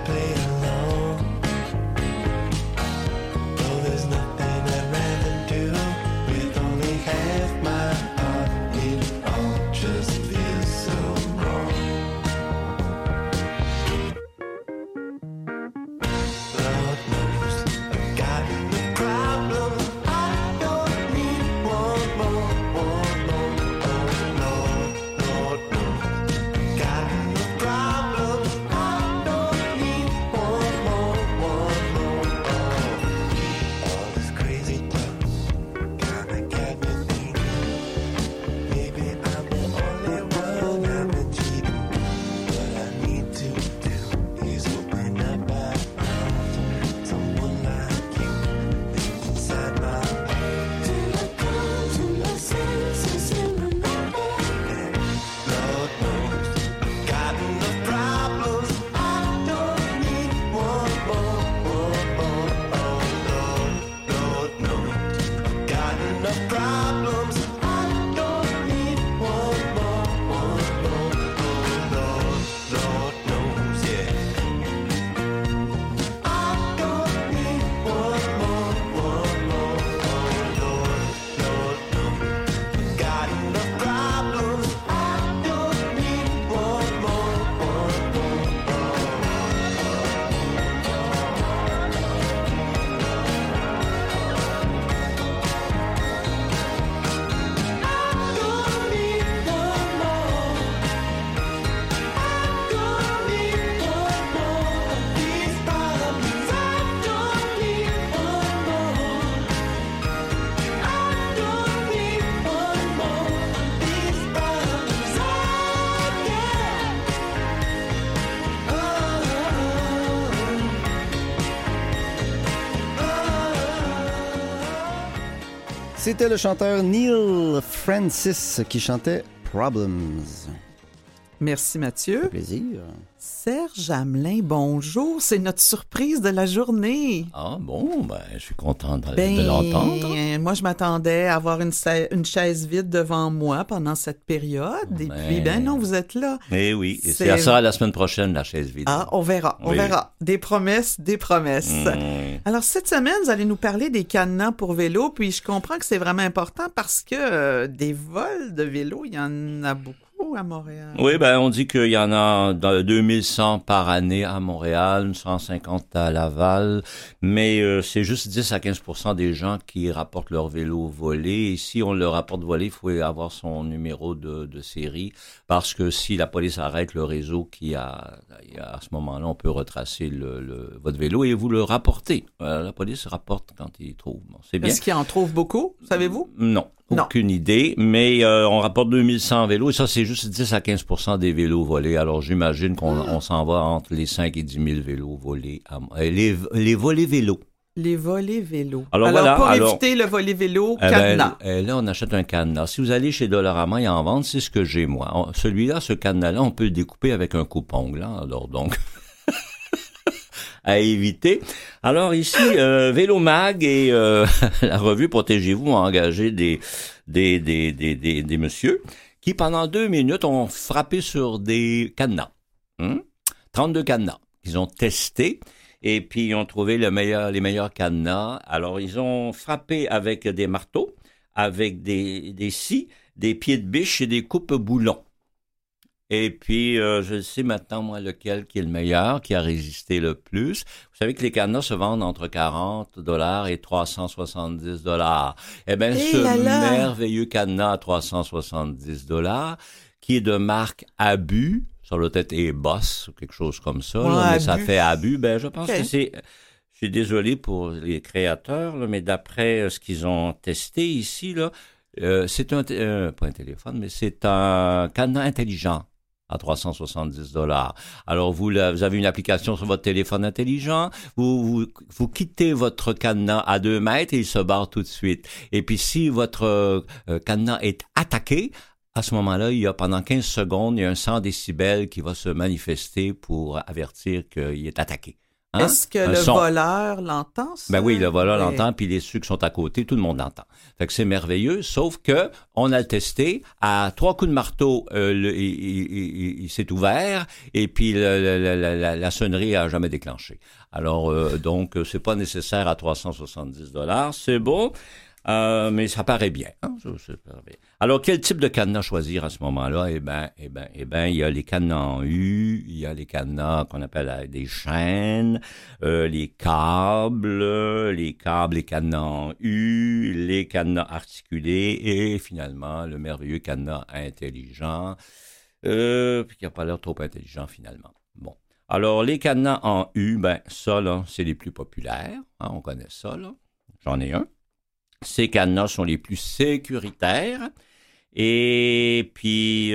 Speaker 2: C'était le chanteur Neil Francis qui chantait Problems.
Speaker 1: Merci Mathieu.
Speaker 2: Plaisir.
Speaker 1: Serge Hamelin, bonjour. C'est notre surprise de la journée.
Speaker 4: Ah bon, ben je suis content de,
Speaker 1: ben,
Speaker 4: de l'entendre.
Speaker 1: Moi, je m'attendais à avoir une, sa- une chaise vide devant moi pendant cette période. Et
Speaker 4: Ben...
Speaker 1: puis, ben non, vous êtes là.
Speaker 4: Eh oui, et
Speaker 1: c'est
Speaker 4: c'est à ça la semaine prochaine, la chaise vide.
Speaker 1: Ah, on verra, on
Speaker 4: oui.
Speaker 1: verra. Des promesses, des promesses.
Speaker 4: Mmh.
Speaker 1: Alors, cette semaine, vous allez nous parler des cadenas pour vélo, puis je comprends que c'est vraiment important parce que euh, des vols de vélo, il y en a beaucoup à Montréal.
Speaker 4: Oui, ben on dit qu'il y en a deux mille cent par année à Montréal, cent cinquante à Laval, mais euh, c'est juste dix à quinze pour cent des gens qui rapportent leur vélo volé. Et si on le rapporte volé, il faut avoir son numéro de, de série, parce que si la police arrête le réseau qui a, à ce moment-là, on peut retracer le, le, votre vélo et vous le rapportez. Euh, la police rapporte quand il trouve. Bon, c'est bien.
Speaker 1: Est-ce qu'il en trouve beaucoup, savez-vous?
Speaker 4: Non.
Speaker 1: Non.
Speaker 4: Aucune idée, mais euh, on rapporte deux mille cent vélos, et ça, c'est juste dix à quinze pour cent des vélos volés. Alors, j'imagine qu'on on s'en va entre les cinq et dix mille vélos volés. À, euh, les, les volets vélos.
Speaker 1: Les volets vélos.
Speaker 4: Alors,
Speaker 1: Alors
Speaker 4: voilà,
Speaker 1: pour
Speaker 4: alors,
Speaker 1: éviter le volet vélo,
Speaker 4: eh
Speaker 1: cadenas.
Speaker 4: Ben, eh, là, on achète un cadenas. Si vous allez chez Dollarama et en vente, c'est ce que j'ai, moi. On, celui-là, ce cadenas-là, on peut le découper avec un coupe-ongle. Hein, alors, donc... à éviter. Alors ici, euh, Vélo Mag et euh, la revue Protégez-vous ont engagé des des des des des, des messieurs qui pendant deux minutes ont frappé sur des cadenas, hein? trente-deux cadenas qu'ils ont testés et puis ils ont trouvé le meilleur les meilleurs cadenas. Alors ils ont frappé avec des marteaux, avec des des scies, des pieds de biche et des coupes boulons. Et puis, euh, je sais maintenant, moi, lequel qui est le meilleur, qui a résisté le plus. Vous savez que les cadenas se vendent entre quarante dollars et trois cent soixante-dix dollars. Eh bien,
Speaker 1: Et
Speaker 4: ce
Speaker 1: là là.
Speaker 4: merveilleux cadenas à trois cent soixante-dix dollars, qui est de marque Abu, ça doit être Boss ou quelque chose comme ça,
Speaker 1: Ouais,
Speaker 4: là, mais ça
Speaker 1: Abu.
Speaker 4: fait Abu, ben je pense
Speaker 1: Okay.
Speaker 4: que c'est... Je suis désolé pour les créateurs, là, mais d'après ce qu'ils ont testé ici, là, euh, c'est un... Euh, pas un téléphone, mais c'est un cadenas intelligent à trois cent soixante-dix dollars. Alors, vous, là, vous avez une application sur votre téléphone intelligent, vous, vous, vous quittez votre cadenas à deux mètres et il se barre tout de suite. Et puis, si votre euh, cadenas est attaqué, à ce moment-là, il y a pendant quinze secondes, il y a un cent décibels qui va se manifester pour avertir qu'il est attaqué. Hein?
Speaker 1: Est-ce que
Speaker 4: Un
Speaker 1: le
Speaker 4: son.
Speaker 1: voleur l'entend, ça?
Speaker 4: Ben oui, le voleur
Speaker 1: Ouais.
Speaker 4: l'entend, puis les ceux qui sont à côté, tout le monde l'entend. Fait que c'est merveilleux, sauf que on a le testé, à trois coups de marteau, euh, le, il, il, il, il s'est ouvert, et puis le, le, la, la, la sonnerie a jamais déclenché. Alors, euh, donc, c'est pas nécessaire à trois cent soixante-dix dollars, c'est beau. Euh, mais ça paraît bien, hein? Ça, ça paraît bien. Alors, quel type de cadenas choisir à ce moment-là? Eh ben, eh ben, eh ben, il y a les cadenas en U, il y a les cadenas qu'on appelle euh, des chaînes, euh, les câbles, les câbles, les cadenas en U, les cadenas articulés et finalement le merveilleux cadenas intelligent, euh, qui n'a pas l'air trop intelligent finalement. Bon. Alors, les cadenas en U, ben, ça, là, c'est les plus populaires. Hein, on connaît ça, là. J'en ai un. Ces cadenas sont les plus sécuritaires et puis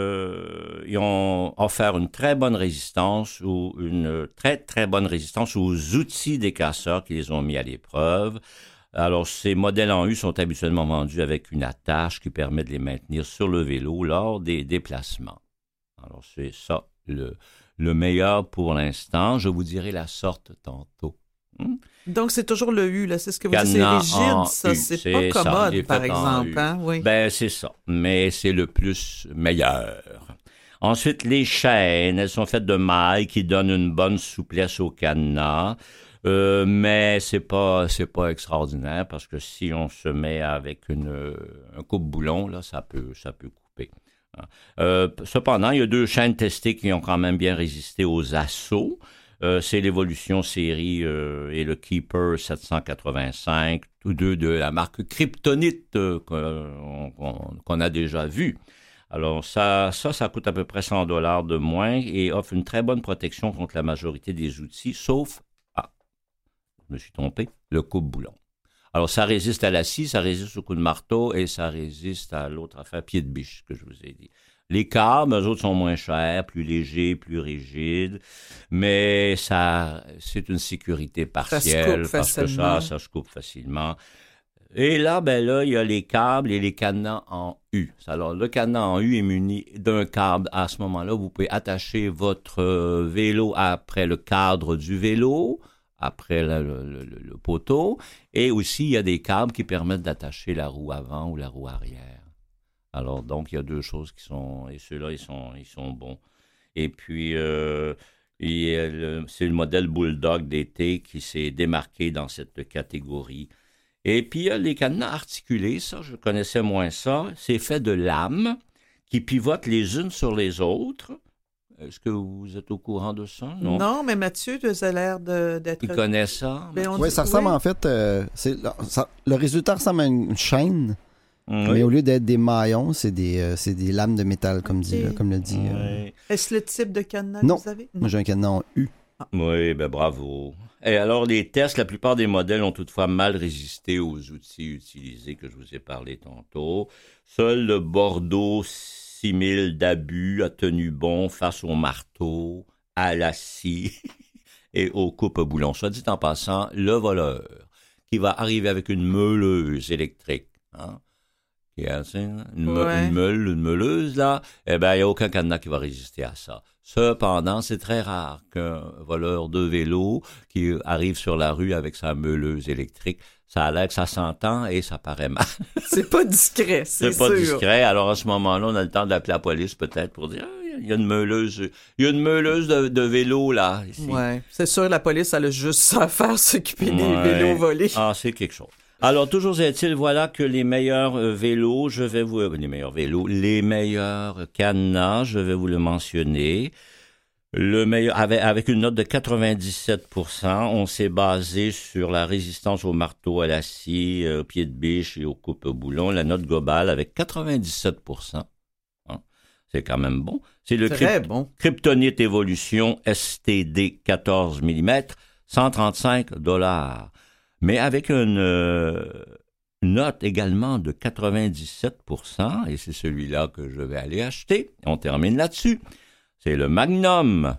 Speaker 4: euh, ils ont offert une très bonne résistance ou une très très bonne résistance aux outils des casseurs qui les ont mis à l'épreuve. Alors ces modèles en U sont habituellement vendus avec une attache qui permet de les maintenir sur le vélo lors des déplacements. Alors c'est ça le, le meilleur pour l'instant. Je vous dirai la sorte tantôt. Hmm?
Speaker 1: Donc, c'est toujours le U, là. C'est ce que vous dites. C'est
Speaker 4: Cadenas
Speaker 1: rigide,
Speaker 4: en
Speaker 1: ça.
Speaker 4: U,
Speaker 1: C'est
Speaker 4: c'est
Speaker 1: pas
Speaker 4: ça,
Speaker 1: commode,
Speaker 4: il est
Speaker 1: par
Speaker 4: fait en
Speaker 1: exemple.
Speaker 4: U.
Speaker 1: Hein? Oui.
Speaker 4: Ben, c'est ça. Mais c'est le plus meilleur. Ensuite, les chaînes, elles sont faites de mailles qui donnent une bonne souplesse au cadenas. Euh, mais c'est pas, c'est pas extraordinaire parce que si on se met avec une, un coupe-boulon, là, ça peut, ça peut couper. Euh, cependant, il y a deux chaînes testées qui ont quand même bien résisté aux assauts. Euh, c'est l'Evolution série euh, et le Keeper sept cent quatre-vingt-cinq, tous deux de la marque Kryptonite euh, qu'on, qu'on, qu'on a déjà vu. Alors ça, ça, ça coûte à peu près cent dollars de moins et offre une très bonne protection contre la majorité des outils, sauf, ah, je me suis trompé, le coupe-boulon. Alors ça résiste à la scie, ça résiste au coup de marteau et ça résiste à l'autre affaire, pied de biche, que je vous ai dit. Les câbles, eux autres, sont moins chers, plus légers, plus rigides, mais ça, c'est une sécurité partielle parce que ça, ça se coupe facilement. Et là, ben là, il y a les câbles et les cadenas en U. Alors, le cadenas en U est muni d'un câble. À ce moment-là, vous pouvez attacher votre vélo après le cadre du vélo, après le, le, le, le poteau, et aussi, il y a des câbles qui permettent d'attacher la roue avant ou la roue arrière. Alors, donc, il y a deux choses qui sont... Et ceux-là, ils sont, ils sont bons. Et puis, euh, il le, c'est le modèle Bulldog d'été qui s'est démarqué dans cette catégorie. Et puis, il y a les cadenas articulés. Ça, je connaissais moins ça. C'est fait de lames qui pivotent les unes sur les autres. Est-ce que vous êtes au courant de ça? Non,
Speaker 1: non mais Mathieu, tu as l'air de, d'être...
Speaker 4: Il connaît ça?
Speaker 2: Oui, ça ressemble oui. en fait... Euh, c'est, ça, le résultat ressemble à une chaîne. Oui. Mais au lieu d'être des maillons, c'est des, euh, c'est des lames de métal, comme, dit, là, comme le dit. Euh...
Speaker 1: Oui. Est-ce le type de cadenas
Speaker 2: non.
Speaker 1: que vous avez?
Speaker 2: Non, moi j'ai un cadenas en U.
Speaker 4: Ah. Oui, ben bravo. Et alors, les tests, la plupart des modèles ont toutefois mal résisté aux outils utilisés que je vous ai parlé tantôt. Seul le Bordeaux six mille d'abus a tenu bon face au marteau, à la scie et au coupe-boulon. Soit dit en passant, le voleur qui va arriver avec une meuleuse électrique, hein, une, me- ouais. une meule, une meuleuse, là, eh bien, il n'y a aucun cadenas qui va résister à ça. Cependant, c'est très rare qu'un voleur de vélo qui arrive sur la rue avec sa meuleuse électrique, ça a l'air que ça s'entend et ça paraît mal.
Speaker 1: C'est pas discret, c'est,
Speaker 4: c'est pas
Speaker 1: sûr.
Speaker 4: discret. Alors, à ce moment-là, on a le temps d'appeler la police, peut-être, pour dire, ah, il y a une meuleuse, il y a une meuleuse de, de vélo, là, ici.
Speaker 1: Ouais. C'est sûr, la police, elle a juste ça à faire, s'occuper ouais. des vélos volés.
Speaker 4: Ah, c'est quelque chose. Alors, toujours est-il, voilà que les meilleurs euh, vélos, je vais vous... Euh, les meilleurs vélos, les meilleurs cadenas, je vais vous le mentionner. Le meilleur, avec, avec une note de quatre-vingt-dix-sept pour cent, on s'est basé sur la résistance au marteau, à la scie, au pied de biche et au coupe-boulon. La note globale avec quatre-vingt-dix-sept pour cent. Hein? C'est quand même bon. C'est le
Speaker 1: Très
Speaker 4: crypt-
Speaker 1: bon.
Speaker 4: Kryptonite Evolution S T D quatorze millimètres, cent trente-cinq dollars. Mais avec une euh, note également de quatre-vingt-dix-sept pour cent, et c'est celui-là que je vais aller acheter. On termine là-dessus. C'est le Magnum.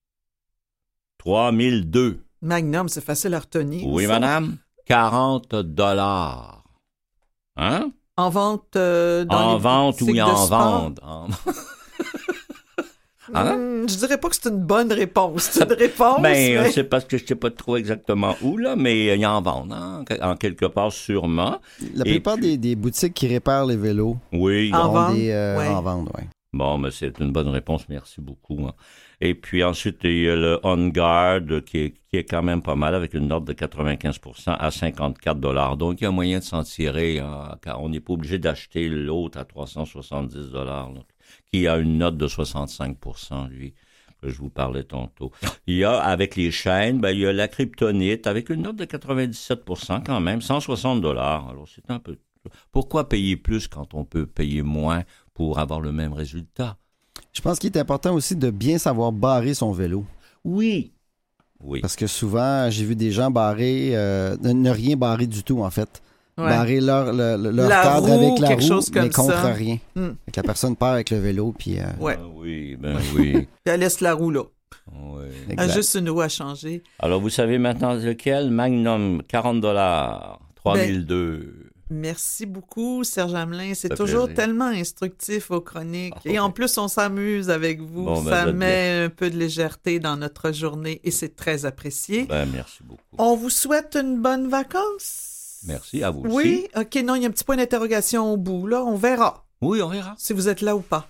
Speaker 4: trois mille deux.
Speaker 1: Magnum, c'est facile à retenir.
Speaker 4: Oui, ça. Madame. quarante dollars. Hein?
Speaker 1: En vente euh, dans
Speaker 4: En
Speaker 1: les
Speaker 4: vente, oui, en
Speaker 1: sport.
Speaker 4: vente. En... Hein?
Speaker 1: Hmm, je dirais pas que c'est une bonne réponse. C'est une réponse,
Speaker 4: Ben,
Speaker 1: mais...
Speaker 4: c'est parce que je sais pas trop exactement où, là, mais il y en vendent, hein, en quelque part, sûrement.
Speaker 2: La
Speaker 4: Et
Speaker 2: plupart
Speaker 4: puis-
Speaker 2: des, des boutiques qui réparent les vélos
Speaker 4: Oui.
Speaker 1: En
Speaker 2: ont
Speaker 1: vente,
Speaker 2: des euh,
Speaker 1: ouais.
Speaker 2: en vente, ouais.
Speaker 4: Bon, mais c'est une bonne réponse, merci beaucoup. hein. Et puis ensuite, il y a le On Guard qui est, qui est quand même pas mal avec une note de quatre-vingt-quinze pour cent à cinquante-quatre dollars. Donc, il y a moyen de s'en tirer, hein, car on n'est pas obligé d'acheter l'autre à trois cent soixante-dix dollars, qui a une note de soixante-cinq pour cent, lui, que je vous parlais tantôt. Il y a, avec les chaînes, ben, il y a la kryptonite avec une note de quatre-vingt-dix-sept pour cent quand même, cent soixante dollars. Alors, c'est un peu... Pourquoi payer plus quand on peut payer moins pour avoir le même résultat?
Speaker 2: Je pense qu'il est important aussi de bien savoir barrer son vélo.
Speaker 4: Oui. Oui.
Speaker 2: Parce que souvent, j'ai vu des gens barrer, euh, ne ne rien barrer du tout, en fait.
Speaker 1: Ouais.
Speaker 2: Barrer leur, leur, leur
Speaker 1: La
Speaker 2: cadre
Speaker 1: roue,
Speaker 2: avec la
Speaker 1: quelque
Speaker 2: roue,
Speaker 1: chose comme
Speaker 2: mais contre
Speaker 1: ça.
Speaker 2: rien.
Speaker 1: Hmm.
Speaker 2: Fait que la personne part avec le vélo, puis... euh,
Speaker 1: Ouais.
Speaker 4: Ben oui, ben oui.
Speaker 1: Puis elle laisse la roue là.
Speaker 4: oui.
Speaker 1: Elle a
Speaker 2: exact.
Speaker 1: juste une roue à changer.
Speaker 4: Alors, vous savez maintenant lequel? Magnum, quarante dollars, trois mille deux.
Speaker 1: Ben, merci beaucoup, Serge Hamelin. C'est
Speaker 4: Ça fait
Speaker 1: toujours
Speaker 4: plaisir.
Speaker 1: tellement instructif vos chroniques.
Speaker 4: Ah,
Speaker 1: Et en
Speaker 4: ok.
Speaker 1: plus, on s'amuse avec vous.
Speaker 4: Bon, ben,
Speaker 1: Ça
Speaker 4: vous êtes
Speaker 1: met un peu de légèreté dans notre journée et c'est très apprécié.
Speaker 4: Ben, merci beaucoup.
Speaker 1: On vous souhaite une bonne vacance.
Speaker 4: Merci à vous
Speaker 1: Oui,
Speaker 4: aussi.
Speaker 1: OK, non, il y a un petit point d'interrogation au bout. Là, on verra
Speaker 4: Oui, on verra.
Speaker 1: si vous êtes là ou pas.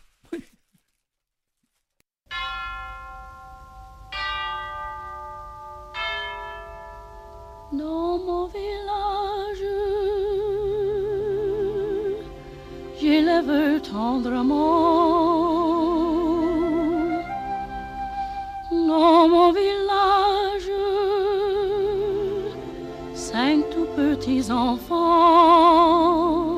Speaker 5: Dans mon village, j'élève tendrement. Dans mon village, cinq tout petits enfants,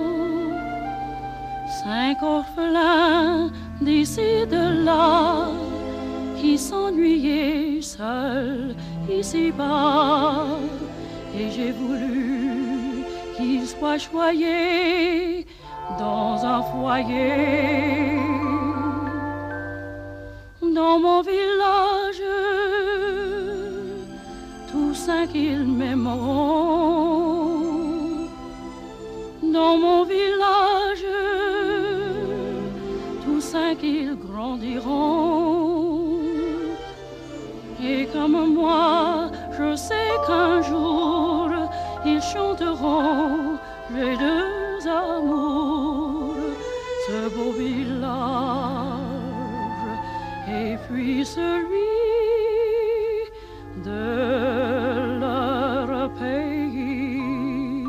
Speaker 5: cinq orphelins d'ici de là, qui s'ennuyaient seuls ici-bas. Et j'ai voulu qu'ils soient choyés dans un foyer. Dans mon village, tous cinq ils m'aimeront. Dans mon village, tous cinq ils grandiront. Et comme moi, je sais qu'un jour, ils chanteront les deux amours, ce beau village, et puis celui de leur pays.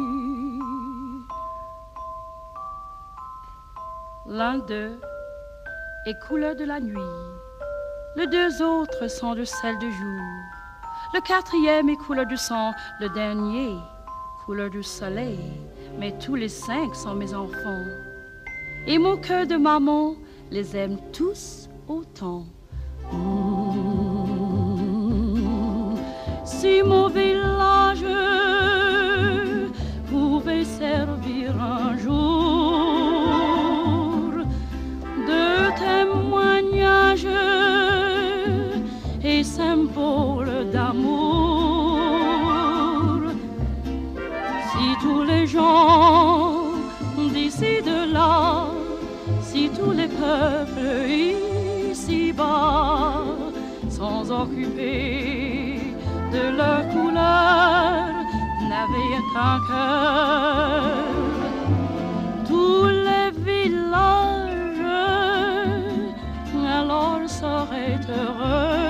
Speaker 5: L'un d'eux est couleur de la nuit, les deux autres sont de celle du jour. Le quatrième est couleur du sang, le dernier couleur du soleil. Mais tous les cinq sont mes enfants. Et mon cœur de maman les aime tous autant. Mmh. Si mon village pouvait servir un jour de témoignage et symbole d'amour, si tous les gens d'ici de là, si tous les peuples ici-bas, sans occuper de leur couleur, n'avaient qu'un cœur, tous les villages alors seraient heureux.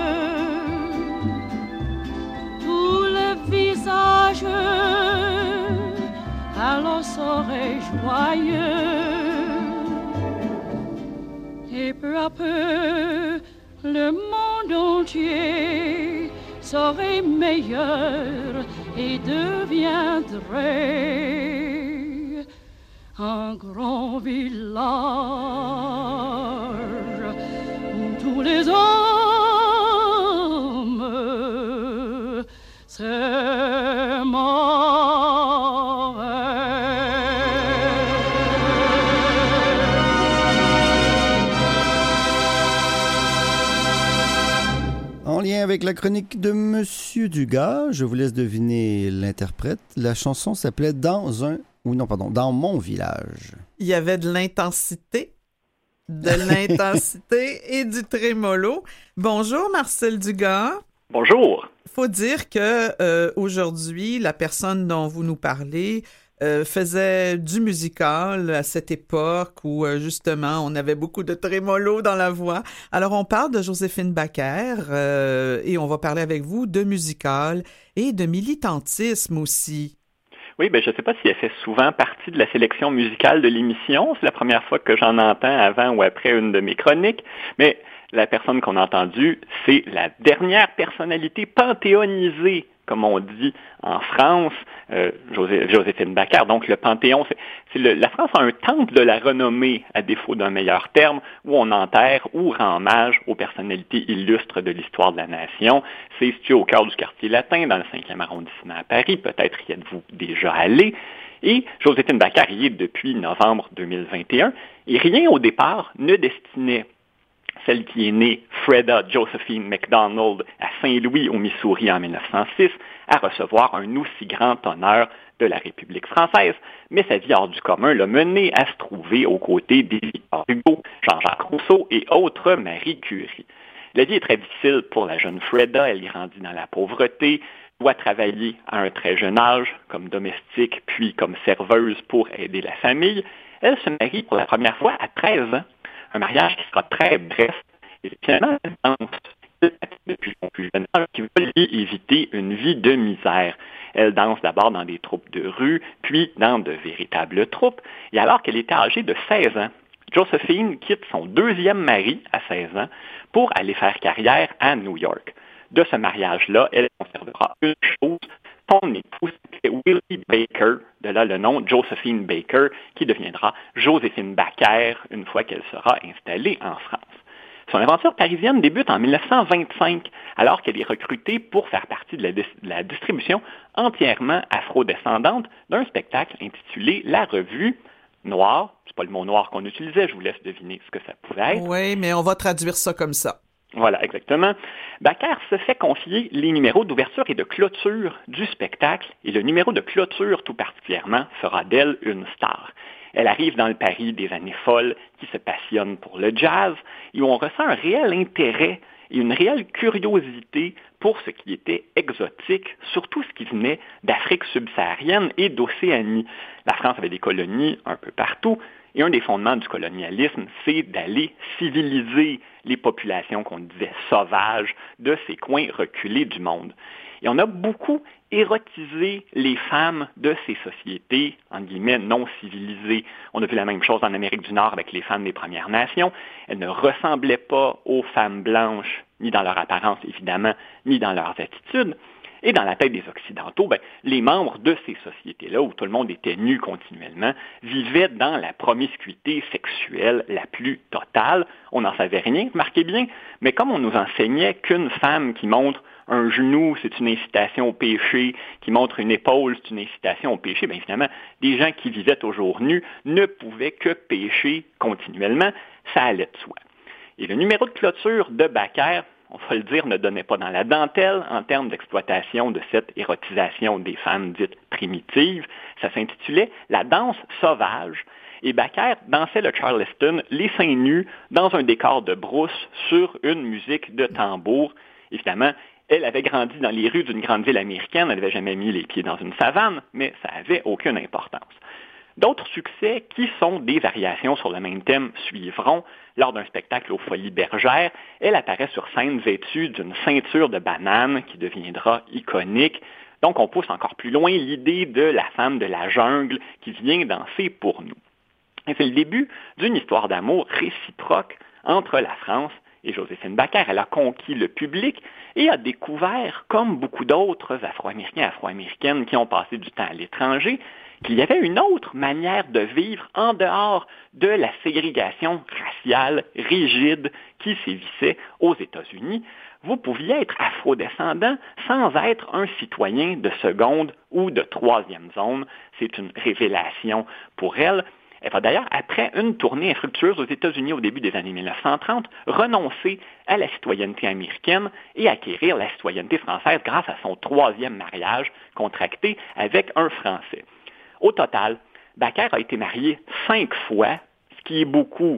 Speaker 5: Alors serais joyeux. Et peu à peu, le monde entier serait meilleur et deviendrait un grand village où tous les hommes s'aiment.
Speaker 2: En lien avec la chronique de Monsieur Dugas, je vous laisse deviner l'interprète. La chanson s'appelait Dans un... ou non, pardon, Dans mon village.
Speaker 1: Il y avait de l'intensité. de l'intensité et du trémolo. Bonjour Marcel Dugas.
Speaker 6: Bonjour.
Speaker 1: Il faut dire que euh, aujourd'hui, la personne dont vous nous parlez euh, faisait du musical à cette époque où euh, justement on avait beaucoup de trémolo dans la voix. Alors on parle de Joséphine Baker euh, et on va parler avec vous de musical et de militantisme aussi.
Speaker 6: Oui, ben je ne sais pas si elle fait souvent partie de la sélection musicale de l'émission. C'est la première fois que j'en entends avant ou après une de mes chroniques. Mais la personne qu'on a entendue, c'est la dernière personnalité panthéonisée, comme on dit en France, euh, José, Joséphine Baker. Donc le Panthéon, c'est, c'est le, la France a un temple de la renommée, à défaut d'un meilleur terme, où on enterre ou rend hommage aux personnalités illustres de l'histoire de la nation. C'est situé au cœur du quartier latin, dans le cinquième arrondissement à Paris. Peut-être y êtes-vous déjà allé. Et Joséphine Baker y est depuis novembre deux mille vingt et un. Et rien au départ ne destinait celle qui est née Freda Josephine McDonald à Saint-Louis au Missouri en mille neuf cent six, à recevoir un aussi grand honneur de la République française. Mais sa vie hors du commun l'a menée à se trouver aux côtés des Victor Hugo, Jean-Jacques Rousseau et autres Marie Curie. La vie est très difficile pour la jeune Freda. Elle y grandit dans la pauvreté, doit travailler à un très jeune âge comme domestique puis comme serveuse pour aider la famille. Elle se marie pour la première fois à treize ans. Un mariage qui sera très bref et finalement danse depuis son plus jeune âge qui veut lui éviter une vie de misère. Elle danse d'abord dans des troupes de rue, puis dans de véritables troupes. Et alors qu'elle était âgée de seize ans, Joséphine quitte son deuxième mari à seize ans pour aller faire carrière à New York. De ce mariage-là, elle conservera une chose. Son époux, c'était Willie Baker, de là le nom Joséphine Baker, qui deviendra Joséphine Baker une fois qu'elle sera installée en France. Son aventure parisienne débute en mille neuf cent vingt-cinq, alors qu'elle est recrutée pour faire partie de la, dis- de la distribution entièrement afrodescendante d'un spectacle intitulé La Revue Noire. C'est pas le mot noir qu'on utilisait, je vous laisse deviner ce que ça pouvait être.
Speaker 1: Oui, mais on va traduire ça comme ça.
Speaker 6: Voilà, exactement. Baker se fait confier les numéros d'ouverture et de clôture du spectacle, et le numéro de clôture tout particulièrement fera d'elle une star. Elle arrive dans le Paris des années folles qui se passionne pour le jazz, et où on ressent un réel intérêt et une réelle curiosité pour ce qui était exotique, surtout ce qui venait d'Afrique subsaharienne et d'Océanie. La France avait des colonies un peu partout, et un des fondements du colonialisme, c'est d'aller civiliser les populations qu'on disait sauvages de ces coins reculés du monde. Et on a beaucoup érotisé les femmes de ces sociétés, entre guillemets, non civilisées. On a vu la même chose en Amérique du Nord avec les femmes des Premières Nations. Elles ne ressemblaient pas aux femmes blanches, ni dans leur apparence, évidemment, ni dans leurs attitudes. Et dans la tête des Occidentaux, ben, les membres de ces sociétés-là, où tout le monde était nu continuellement, vivaient dans la promiscuité sexuelle la plus totale. On n'en savait rien, remarquez bien, mais comme on nous enseignait qu'une femme qui montre un genou, c'est une incitation au péché, qui montre une épaule, c'est une incitation au péché, bien évidemment, des gens qui vivaient toujours nus ne pouvaient que pécher continuellement, ça allait de soi. Et le numéro de clôture de Baker, on va le dire, ne donnait pas dans la dentelle en termes d'exploitation de cette érotisation des femmes dites primitives. Ça s'intitulait « La danse sauvage ». Et Baker dansait le Charleston, les seins nus, dans un décor de brousse sur une musique de tambour. Évidemment, elle avait grandi dans les rues d'une grande ville américaine, elle n'avait jamais mis les pieds dans une savane, mais ça n'avait aucune importance. D'autres succès qui sont des variations sur le même thème suivront. Lors d'un spectacle aux Folies Bergères, elle apparaît sur scène vêtue d'une ceinture de banane qui deviendra iconique. Donc on pousse encore plus loin l'idée de la femme de la jungle qui vient danser pour nous. Et c'est le début d'une histoire d'amour réciproque entre la France et Joséphine Baker. Elle a conquis le public et a découvert, comme beaucoup d'autres Afro-Américains et Afro-Américaines qui ont passé du temps à l'étranger, qu'il y avait une autre manière de vivre en dehors de la ségrégation raciale rigide qui sévissait aux États-Unis. Vous pouviez être afrodescendant sans être un citoyen de seconde ou de troisième zone. C'est une révélation pour elle. Elle va d'ailleurs, après une tournée infructueuse aux États-Unis au début des années mille neuf cent trente, renoncer à la citoyenneté américaine et acquérir la citoyenneté française grâce à son troisième mariage contracté avec un Français. Au total, Baker a été mariée cinq fois, ce qui est beaucoup,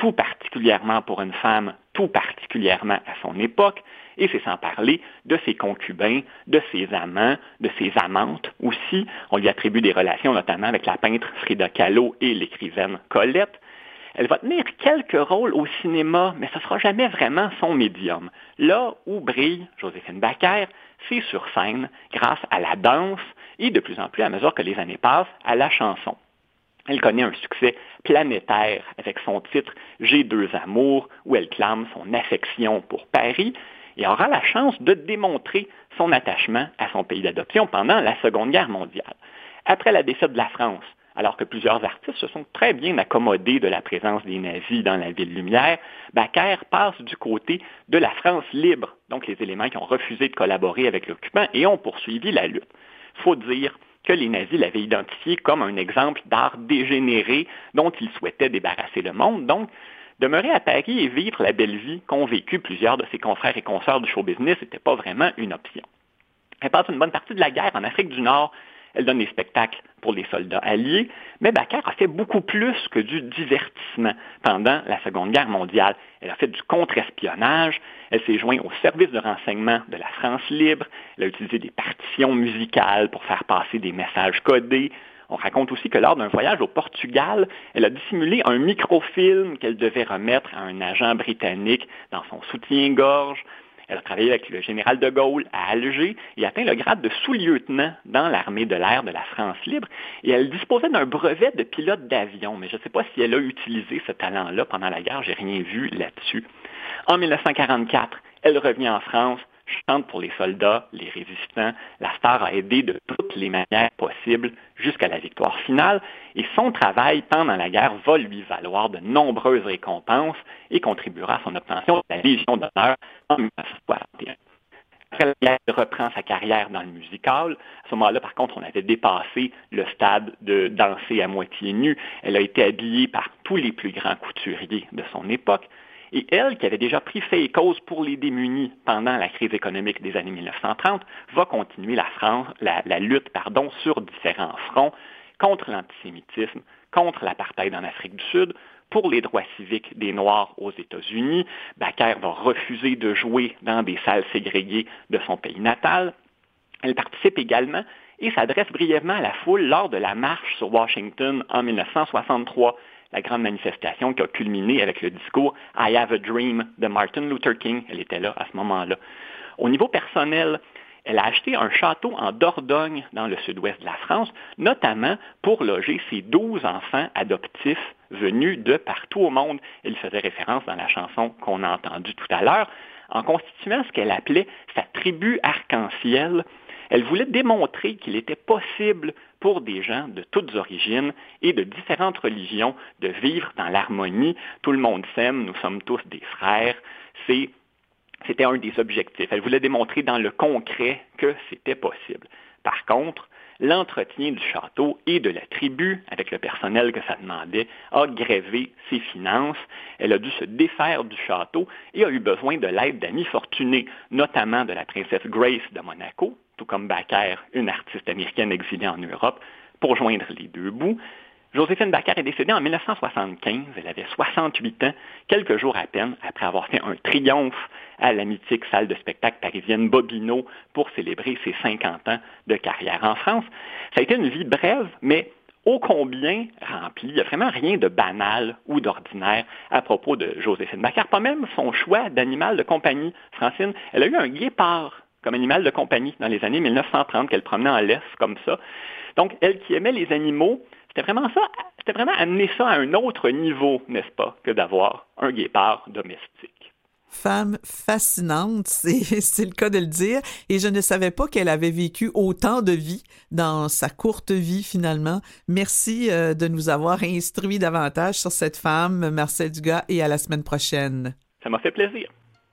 Speaker 6: tout particulièrement pour une femme, tout particulièrement à son époque, et c'est sans parler de ses concubins, de ses amants, de ses amantes aussi. On lui attribue des relations notamment avec la peintre Frida Kahlo et l'écrivaine Colette. Elle va tenir quelques rôles au cinéma, mais ce ne sera jamais vraiment son médium. Là où brille Joséphine Baker, c'est sur scène, grâce à la danse et de plus en plus, à mesure que les années passent, à la chanson. Elle connaît un succès planétaire avec son titre « J'ai deux amours » où elle clame son affection pour Paris et aura la chance de démontrer son attachement à son pays d'adoption pendant la Seconde Guerre mondiale. Après la défaite de la France, alors que plusieurs artistes se sont très bien accommodés de la présence des nazis dans la ville lumière, Baker passe du côté de la France libre, donc les éléments qui ont refusé de collaborer avec l'occupant et ont poursuivi la lutte. Il faut dire que les nazis l'avaient identifié comme un exemple d'art dégénéré dont ils souhaitaient débarrasser le monde. Donc, demeurer à Paris et vivre la belle vie qu'ont vécu plusieurs de ses confrères et consoeurs du show business n'était pas vraiment une option. Elle passe une bonne partie de la guerre en Afrique du Nord. Elle donne des spectacles pour les soldats alliés, mais Baker a fait beaucoup plus que du divertissement pendant la Seconde Guerre mondiale. Elle a fait du contre-espionnage, elle s'est jointe au service de renseignement de la France libre, elle a utilisé des partitions musicales pour faire passer des messages codés. On raconte aussi que lors d'un voyage au Portugal, elle a dissimulé un microfilm qu'elle devait remettre à un agent britannique dans son soutien-gorge. Elle a travaillé avec le général de Gaulle à Alger et atteint le grade de sous-lieutenant dans l'armée de l'air de la France libre. Et elle disposait d'un brevet de pilote d'avion, mais je ne sais pas si elle a utilisé ce talent-là pendant la guerre, j'ai rien vu là-dessus. En dix-neuf cent quarante-quatre, elle revient en France, chante pour les soldats, les résistants. La star a aidé de toutes les manières possibles jusqu'à la victoire finale et son travail pendant la guerre va lui valoir de nombreuses récompenses et contribuera à son obtention de la Légion d'honneur en dix-neuf cent soixante et un. Après la guerre, elle reprend sa carrière dans le musical. À ce moment-là, par contre, on avait dépassé le stade de danser à moitié nue. Elle a été habillée par tous les plus grands couturiers de son époque. Et elle, qui avait déjà pris fait et cause pour les démunis pendant la crise économique des années dix-neuf cent trente, va continuer la, France, la, la lutte pardon, sur différents fronts contre l'antisémitisme, contre l'apartheid en Afrique du Sud, pour les droits civiques des Noirs aux États-Unis. Baker va refuser de jouer dans des salles ségrégées de son pays natal. Elle participe également et s'adresse brièvement à la foule lors de la marche sur Washington en dix-neuf cent soixante-trois. La grande manifestation qui a culminé avec le discours « I have a dream » de Martin Luther King. Elle était là à ce moment-là. Au niveau personnel, elle a acheté un château en Dordogne, dans le sud-ouest de la France, notamment pour loger ses douze enfants adoptifs venus de partout au monde. Elle faisait référence dans la chanson qu'on a entendue tout à l'heure, en constituant ce qu'elle appelait sa tribu arc-en-ciel. Elle voulait démontrer qu'il était possible pour des gens de toutes origines et de différentes religions de vivre dans l'harmonie. Tout le monde s'aime, nous sommes tous des frères. C'est, c'était un des objectifs. Elle voulait démontrer dans le concret que c'était possible. Par contre, l'entretien du château et de la tribu, avec le personnel que ça demandait, a grévé ses finances. Elle a dû se défaire du château et a eu besoin de l'aide d'amis fortunés, notamment de la princesse Grace de Monaco, tout comme Baker, une artiste américaine exilée en Europe, pour joindre les deux bouts. Joséphine Baker est décédée en dix-neuf cent soixante-quinze. Elle avait soixante-huit ans, quelques jours à peine après avoir fait un triomphe à la mythique salle de spectacle parisienne Bobino pour célébrer ses cinquante ans de carrière en France. Ça a été une vie brève, mais ô combien remplie. Il n'y a vraiment rien de banal ou d'ordinaire à propos de Joséphine Baker. Pas même son choix d'animal de compagnie. Francine, elle a eu un guépard comme animal de compagnie dans les années dix-neuf cent trente, qu'elle promenait en laisse comme ça. Donc, elle qui aimait les animaux, c'était vraiment ça, c'était vraiment amener ça à un autre niveau, n'est-ce pas, que d'avoir un guépard domestique.
Speaker 1: Femme fascinante, c'est, c'est le cas de le dire. Et je ne savais pas qu'elle avait vécu autant de vie dans sa courte vie, finalement. Merci euh, de nous avoir instruits davantage sur cette femme, Marcel Dugas, et à la semaine prochaine.
Speaker 6: Ça m'a fait plaisir.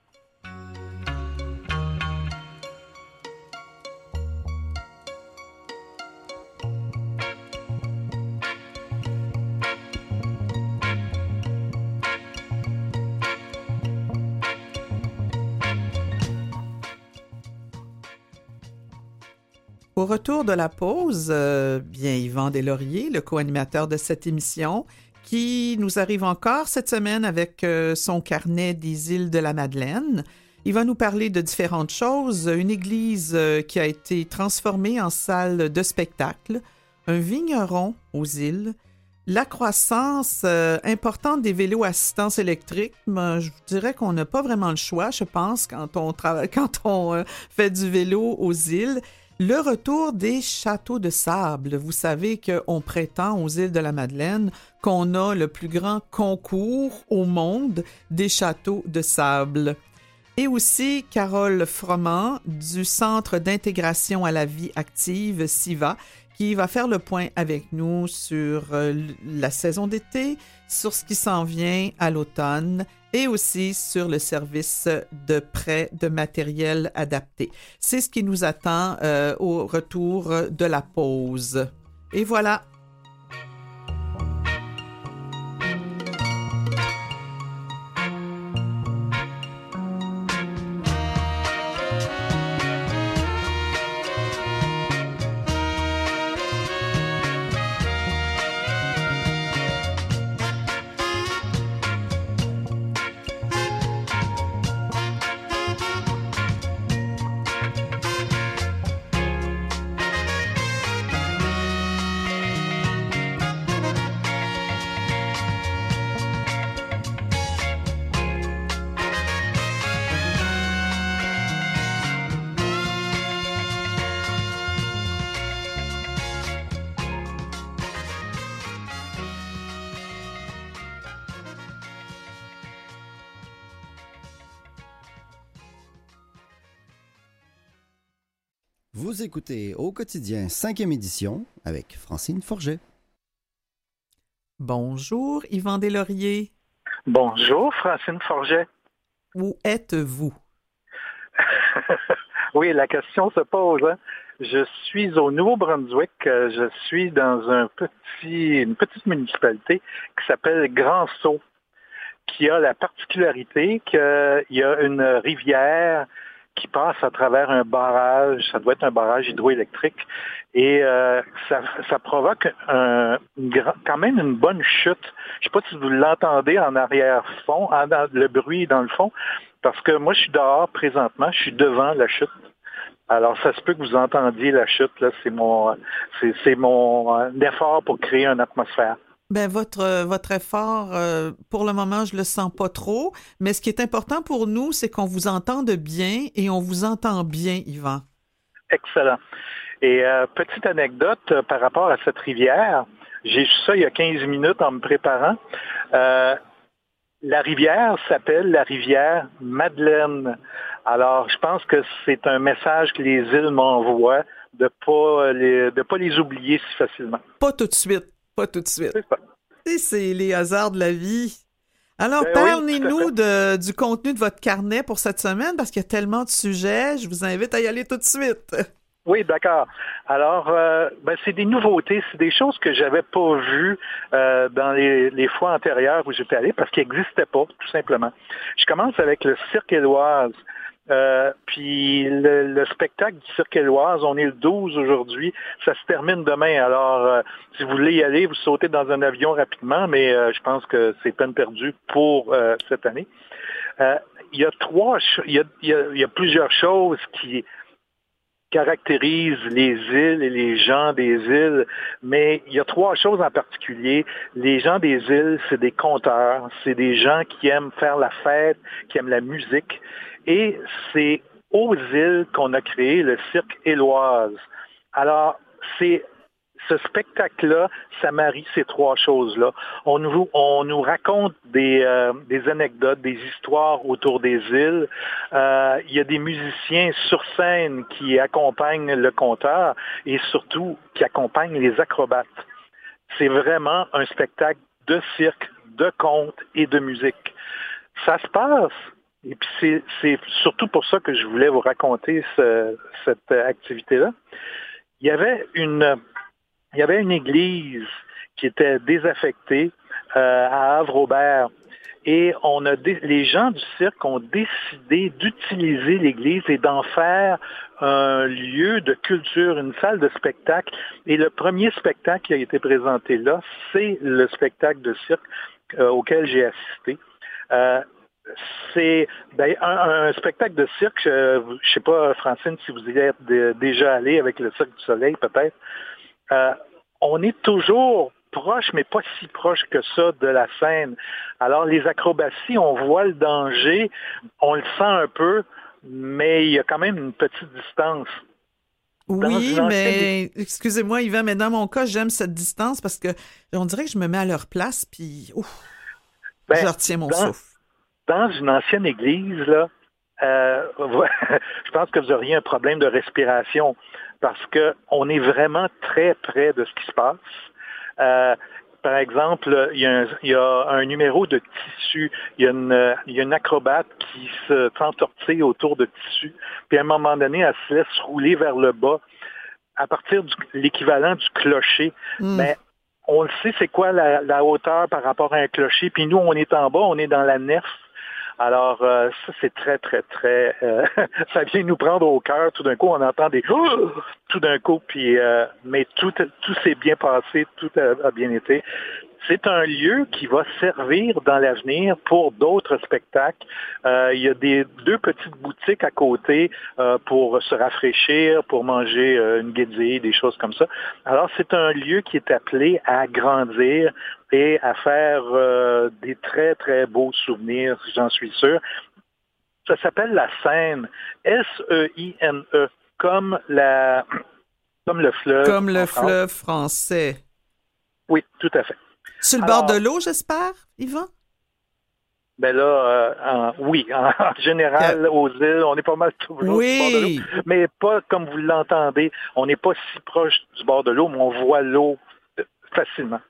Speaker 1: Au retour de la pause, euh, bien Yvan Deslauriers, le co-animateur de cette émission, qui nous arrive encore cette semaine avec euh, son carnet des îles de la Madeleine. Il va nous parler de différentes choses. Une église euh, qui a été transformée en salle de spectacle, un vigneron aux îles, la croissance euh, importante des vélos assistance électrique. Ben, je dirais qu'on n'a pas vraiment le choix, je pense, quand on, travaille, quand on euh, fait du vélo aux îles. Le retour des châteaux de sable. Vous savez qu'on prétend aux îles de la Madeleine qu'on a le plus grand concours au monde des châteaux de sable. Et aussi Carole Froment du Centre d'intégration à la vie active, SIVA, qui va faire le point avec nous sur euh, la saison d'été, sur ce qui s'en vient à l'automne et aussi sur le service de prêt de matériel adapté. C'est ce qui nous attend euh, au retour de la pause. Et voilà.
Speaker 2: Vous écoutez Au quotidien, cinquième édition, avec Francine Forget.
Speaker 1: Bonjour, Yvan Deslauriers.
Speaker 7: Bonjour, Francine Forget.
Speaker 1: Où êtes-vous?
Speaker 7: Oui, la question se pose. Hein? Je suis au Nouveau-Brunswick. Je suis dans un petit, une petite municipalité qui s'appelle Grand-Sault, qui a la particularité qu'il y a une rivière qui passe à travers un barrage, ça doit être un barrage hydroélectrique, et euh, ça, ça provoque un, une, quand même une bonne chute. Je ne sais pas si vous l'entendez en arrière-fond, en, en, le bruit dans le fond, parce que moi je suis dehors présentement, je suis devant la chute. Alors ça se peut que vous entendiez la chute, là, c'est mon, c'est, c'est mon euh, effort pour créer une atmosphère.
Speaker 1: Ben votre votre effort, euh, pour le moment, je le sens pas trop, mais ce qui est important pour nous, c'est qu'on vous entende bien et on vous entend bien, Yvan.
Speaker 7: Excellent. Et euh, petite anecdote euh, par rapport à cette rivière, j'ai su ça il y a quinze minutes en me préparant. Euh, la rivière s'appelle la rivière Madeleine. Alors, je pense que c'est un message que les îles m'envoient de pas les de pas les oublier si facilement.
Speaker 1: Pas tout de suite. Pas tout de suite.
Speaker 7: C'est ça.
Speaker 1: Et c'est les hasards de la vie. Alors,
Speaker 7: ben
Speaker 1: parlez-nous
Speaker 7: oui,
Speaker 1: de, du contenu de votre carnet pour cette semaine, parce qu'il y a tellement de sujets. Je vous invite à y aller tout de suite.
Speaker 7: Oui, d'accord. Alors, euh, ben, c'est des nouveautés, c'est des choses que j'avais pas vues euh, dans les, les fois antérieures où j'étais allé, parce qu'ils n'existaient pas, tout simplement. Je commence avec le Cirque Éloise. Euh, puis le, le spectacle du Cirque Éloise, on est le douze aujourd'hui, ça se termine demain. Alors, euh, si vous voulez y aller, vous sautez dans un avion rapidement, mais euh, je pense que c'est peine perdue pour euh, cette année. Euh, il y a trois, il y a, il y a, il y a plusieurs choses qui caractérisent les îles et les gens des îles, mais il y a trois choses en particulier. Les gens des îles, c'est des conteurs, c'est des gens qui aiment faire la fête, qui aiment la musique. Et c'est aux îles qu'on a créé le Cirque Éloise. Alors, c'est ce spectacle-là, ça marie ces trois choses-là. On nous, on nous raconte des, euh, des anecdotes, des histoires autour des îles. Euh, il y a des musiciens sur scène qui accompagnent le conteur et surtout qui accompagnent les acrobates. C'est vraiment un spectacle de cirque, de conte et de musique. Ça se passe. Et puis c'est, c'est surtout pour ça que je voulais vous raconter ce, cette activité-là. Il y avait une, il y avait une église qui était désaffectée euh, à Havre-Aubert. Et on a dé- les gens du cirque ont décidé d'utiliser l'église et d'en faire un lieu de culture, une salle de spectacle. Et le premier spectacle qui a été présenté là, c'est le spectacle de cirque euh, auquel j'ai assisté. Euh, c'est ben, un, un spectacle de cirque, euh, je ne sais pas, Francine, si vous y êtes de, déjà allé avec le Cirque du Soleil, peut-être. Euh, on est toujours proche, mais pas si proche que ça de la scène. Alors, les acrobaties, on voit le danger, on le sent un peu, mais il y a quand même une petite distance.
Speaker 1: Oui, mais excusez-moi, Yvan, mais dans mon cas, j'aime cette distance parce que on dirait que je me mets à leur place, puis ouf, ben, je retiens mon
Speaker 7: dans,
Speaker 1: souffle.
Speaker 7: Dans une ancienne église, là, euh, je pense que vous auriez un problème de respiration parce qu'on est vraiment très près de ce qui se passe. Euh, par exemple, il y, a un, il y a un numéro de tissu, il y a une, il y a une acrobate qui se s'entortille autour de tissu, puis à un moment donné, elle se laisse rouler vers le bas à partir de l'équivalent du clocher. Mm. Mais on le sait, c'est quoi la, la hauteur par rapport à un clocher, puis nous, on est en bas, on est dans la nef. Alors, euh, ça, c'est très, très, très... Euh, ça vient nous prendre au cœur. Tout d'un coup, on entend des... Oh! Tout d'un coup, puis... Euh, mais tout, tout s'est bien passé, tout a, a bien été. C'est un lieu qui va servir dans l'avenir pour d'autres spectacles. Euh, il y a des deux petites boutiques à côté euh, pour se rafraîchir, pour manger euh, une guédille, des choses comme ça. Alors, c'est un lieu qui est appelé à grandir et à faire euh, des très, très beaux souvenirs, j'en suis sûr. Ça s'appelle la Seine, S E I N E, comme, la, comme le fleuve.
Speaker 1: Comme le fleuve français.
Speaker 7: Oui, tout à fait.
Speaker 1: Sur le Alors, bord de l'eau, j'espère, Yvan?
Speaker 7: Ben là, euh, en, oui, en, en général, yeah. aux îles, on est pas mal toujours
Speaker 1: oui.
Speaker 7: sur le bord de l'eau, mais pas comme vous l'entendez. On n'est pas si proche du bord de l'eau, mais on voit l'eau facilement.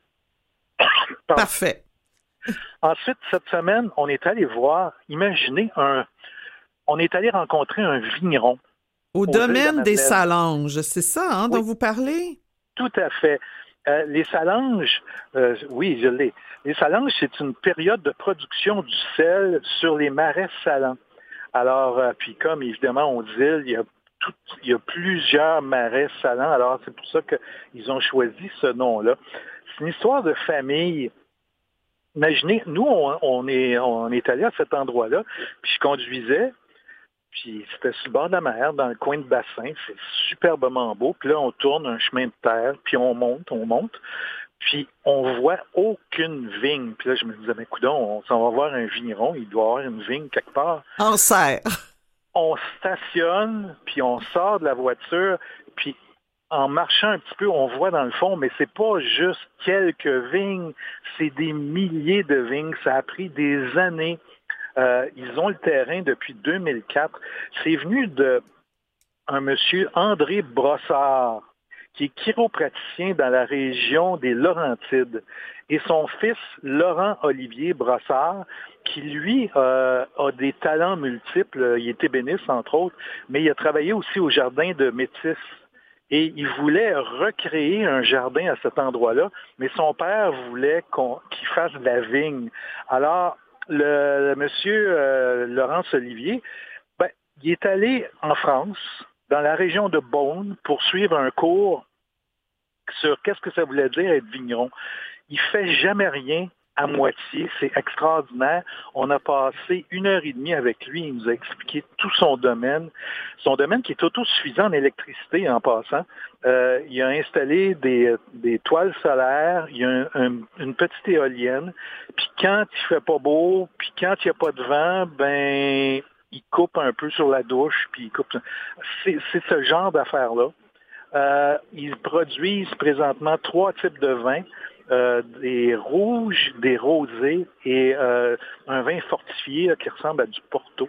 Speaker 1: Parfait.
Speaker 7: Ensuite, cette semaine, on est allé voir, imaginez, un, on est allé rencontrer un vigneron.
Speaker 1: Au domaine des Salanges, c'est ça hein,
Speaker 7: oui.
Speaker 1: dont vous parlez?
Speaker 7: Tout à fait. Euh, les Salanges, euh, oui, je l'ai. Les Salanges, c'est une période de production du sel sur les marais salants. Alors, euh, puis comme évidemment aux îles, il y a tout, il y a plusieurs marais salants. Alors, c'est pour ça qu'ils ont choisi ce nom-là. C'est une histoire de famille. Imaginez, nous, on, on est, on est allé à cet endroit-là, puis je conduisais. Puis c'était sur le bord de la mer, dans le coin de bassin. C'est superbement beau. Puis là, on tourne un chemin de terre, puis on monte, on monte. Puis on voit aucune vigne. Puis là, je me disais, mais coudonc, on s'en va voir un vigneron. Il doit y avoir une vigne quelque part.
Speaker 1: En serre.
Speaker 7: On stationne, puis on sort de la voiture. Puis en marchant un petit peu, on voit dans le fond, mais c'est pas juste quelques vignes. C'est des milliers de vignes. Ça a pris des années. Euh, ils ont le terrain depuis deux mille quatre. C'est venu de un monsieur André Brossard, qui est chiropraticien dans la région des Laurentides, et son fils Laurent Olivier Brossard, qui lui euh, a des talents multiples. Il est ébéniste, entre autres, mais il a travaillé aussi au jardin de Métis. Et il voulait recréer un jardin à cet endroit-là, mais son père voulait qu'on, qu'il fasse de la vigne. Alors, Le, le monsieur euh, Laurence Olivier, ben, il est allé en France, dans la région de Beaune, pour suivre un cours sur qu'est-ce que ça voulait dire être vigneron. Il fait jamais rien à moitié, c'est extraordinaire. On a passé une heure et demie avec lui, il nous a expliqué tout son domaine, son domaine qui est autosuffisant en électricité en passant. Euh, il a installé des, des toiles solaires, il y a un, un, une petite éolienne, puis quand il fait pas beau, puis quand il n'y a pas de vent, ben il coupe un peu sur la douche, puis il coupe. C'est, c'est ce genre d'affaires-là. Euh, ils produisent présentement trois types de vins. Euh, des rouges, des rosés et euh, un vin fortifié là, qui ressemble à du Porto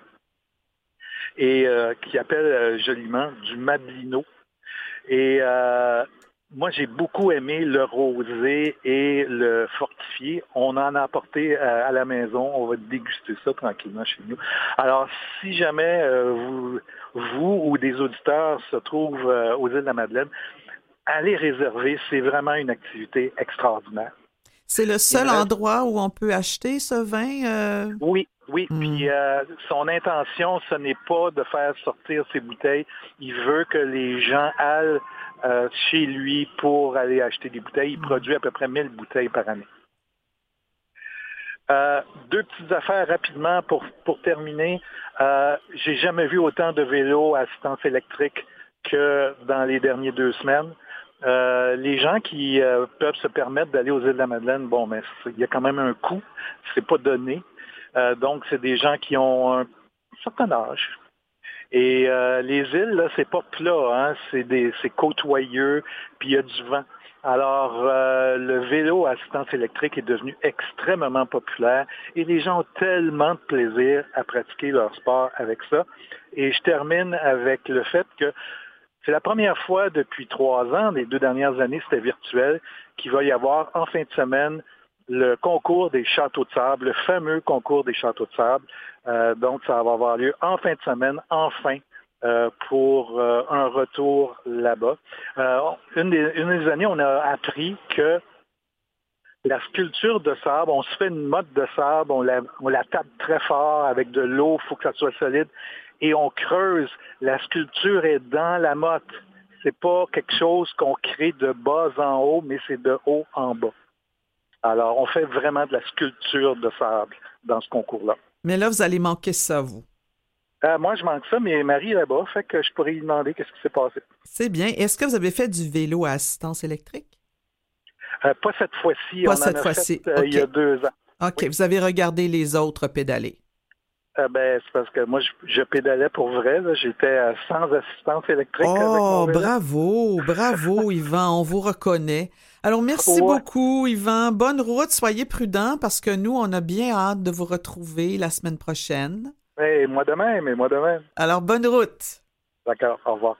Speaker 7: et euh, qui appelle euh, joliment du Mablino. Et euh, moi, j'ai beaucoup aimé le rosé et le fortifié. On en a apporté à, à la maison. On va déguster ça tranquillement chez nous. Alors, si jamais euh, vous, vous ou des auditeurs se trouvent euh, aux îles de la Madeleine, allez réserver, c'est vraiment une activité extraordinaire.
Speaker 1: C'est le seul
Speaker 7: reste...
Speaker 1: endroit où on peut acheter ce vin? Euh...
Speaker 7: Oui, oui.
Speaker 1: Mm.
Speaker 7: Puis euh, son intention, ce n'est pas de faire sortir ses bouteilles. Il veut que les gens aillent euh, chez lui pour aller acheter des bouteilles. Il mm. produit à peu près mille bouteilles par année. Euh, deux petites affaires rapidement pour, pour terminer. Euh, j'ai jamais vu autant de vélos à assistance électrique que dans les dernières deux semaines. Euh, les gens qui euh, peuvent se permettre d'aller aux îles de la Madeleine, bon, mais il y a quand même un coût, c'est pas donné. Euh, donc, c'est des gens qui ont un certain âge. Et euh, les îles, là, c'est pas plat, hein, c'est des, c'est côtoyeux, puis il y a du vent. Alors, euh, le vélo à assistance électrique est devenu extrêmement populaire et les gens ont tellement de plaisir à pratiquer leur sport avec ça. Et je termine avec le fait que c'est la première fois depuis trois ans, les deux dernières années, c'était virtuel, qu'il va y avoir en fin de semaine le concours des châteaux de sable, le fameux concours des châteaux de sable. Euh, donc, ça va avoir lieu en fin de semaine, enfin. Euh, pour euh, un retour là-bas. Euh, une, des, une des années, on a appris que la sculpture de sable, on se fait une motte de sable, on la, on la tape très fort avec de l'eau, il faut que ça soit solide, et on creuse. La sculpture est dans la motte. C'est pas quelque chose qu'on crée de bas en haut, mais c'est de haut en bas. Alors, on fait vraiment de la sculpture de sable dans ce concours-là.
Speaker 1: Mais là, vous allez manquer ça, vous.
Speaker 7: Euh, moi, je manque ça, mais Marie est là-bas, fait que je pourrais lui demander qu'est-ce qui s'est passé.
Speaker 1: C'est bien. Est-ce que vous avez fait du vélo à assistance électrique?
Speaker 7: Euh, pas cette fois-ci.
Speaker 1: Pas
Speaker 7: on
Speaker 1: cette
Speaker 7: en a
Speaker 1: fois-ci.
Speaker 7: fait, euh,
Speaker 1: Okay.
Speaker 7: il y a deux ans.
Speaker 1: OK.
Speaker 7: Oui.
Speaker 1: Vous avez regardé les autres pédaler?
Speaker 7: Euh, ben, c'est parce que moi, je, je pédalais pour vrai. Là. J'étais euh, sans assistance électrique.
Speaker 1: Oh,
Speaker 7: avec mon vélo.
Speaker 1: bravo, bravo, Yvan. On vous reconnaît. Alors, merci
Speaker 7: Ouais.
Speaker 1: beaucoup, Yvan. Bonne route. Soyez prudents parce que nous, on a bien hâte de vous retrouver la semaine prochaine.
Speaker 7: Hey, moi de même, et moi de même.
Speaker 1: Alors, bonne route.
Speaker 7: D'accord, au revoir.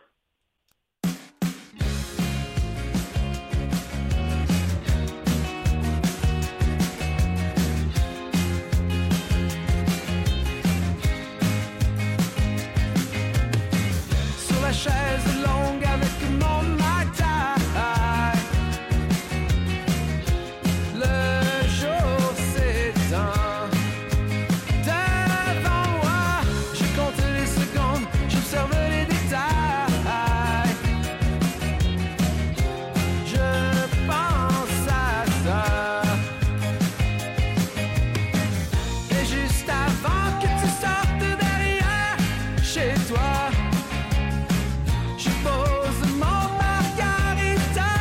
Speaker 8: Sur la chaise longue avec mon matin, le jour s'éteint. Devant moi, je compte les secondes, j'observe les détails. Je pense à ça. Et juste avant que tu sortes derrière chez toi, je pose mon margarita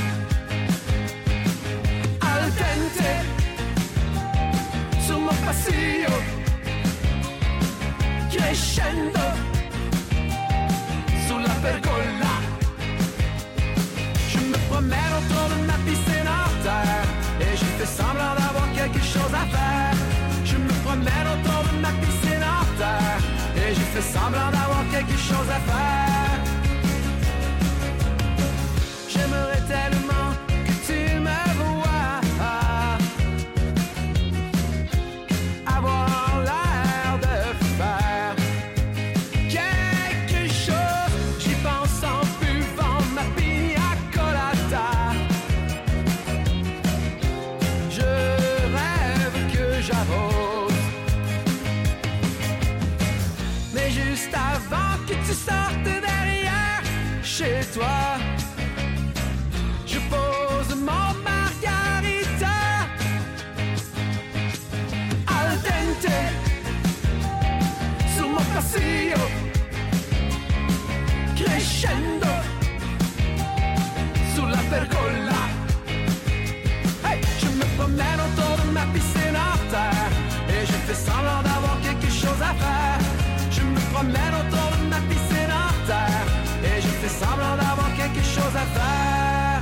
Speaker 8: al dente sur mon pasillo, crescendo sulla pergola. Je me promène autour de ma piscine en terre et je fais semblant d'avoir quelque chose à faire. Je me promène autour de ma piscine en terre et je fais semblant d'avoir quelque chose à faire. J'aimerais tellement que tu me vois avoir l'air de faire quelque chose. J'y pense en buvant ma pina colada. Je rêve que j'arrose, mais juste avant que tu sortes derrière chez toi, je pose mon margarita al dente sur mon pasillo, crescendo sulla pergola. Hey, je me promène autour de ma piscine en terre et je fais semblant d'avoir quelque chose à faire. Je me promène autour de ma piscine en terre et je fais semblant d'avoir quelque chose à faire.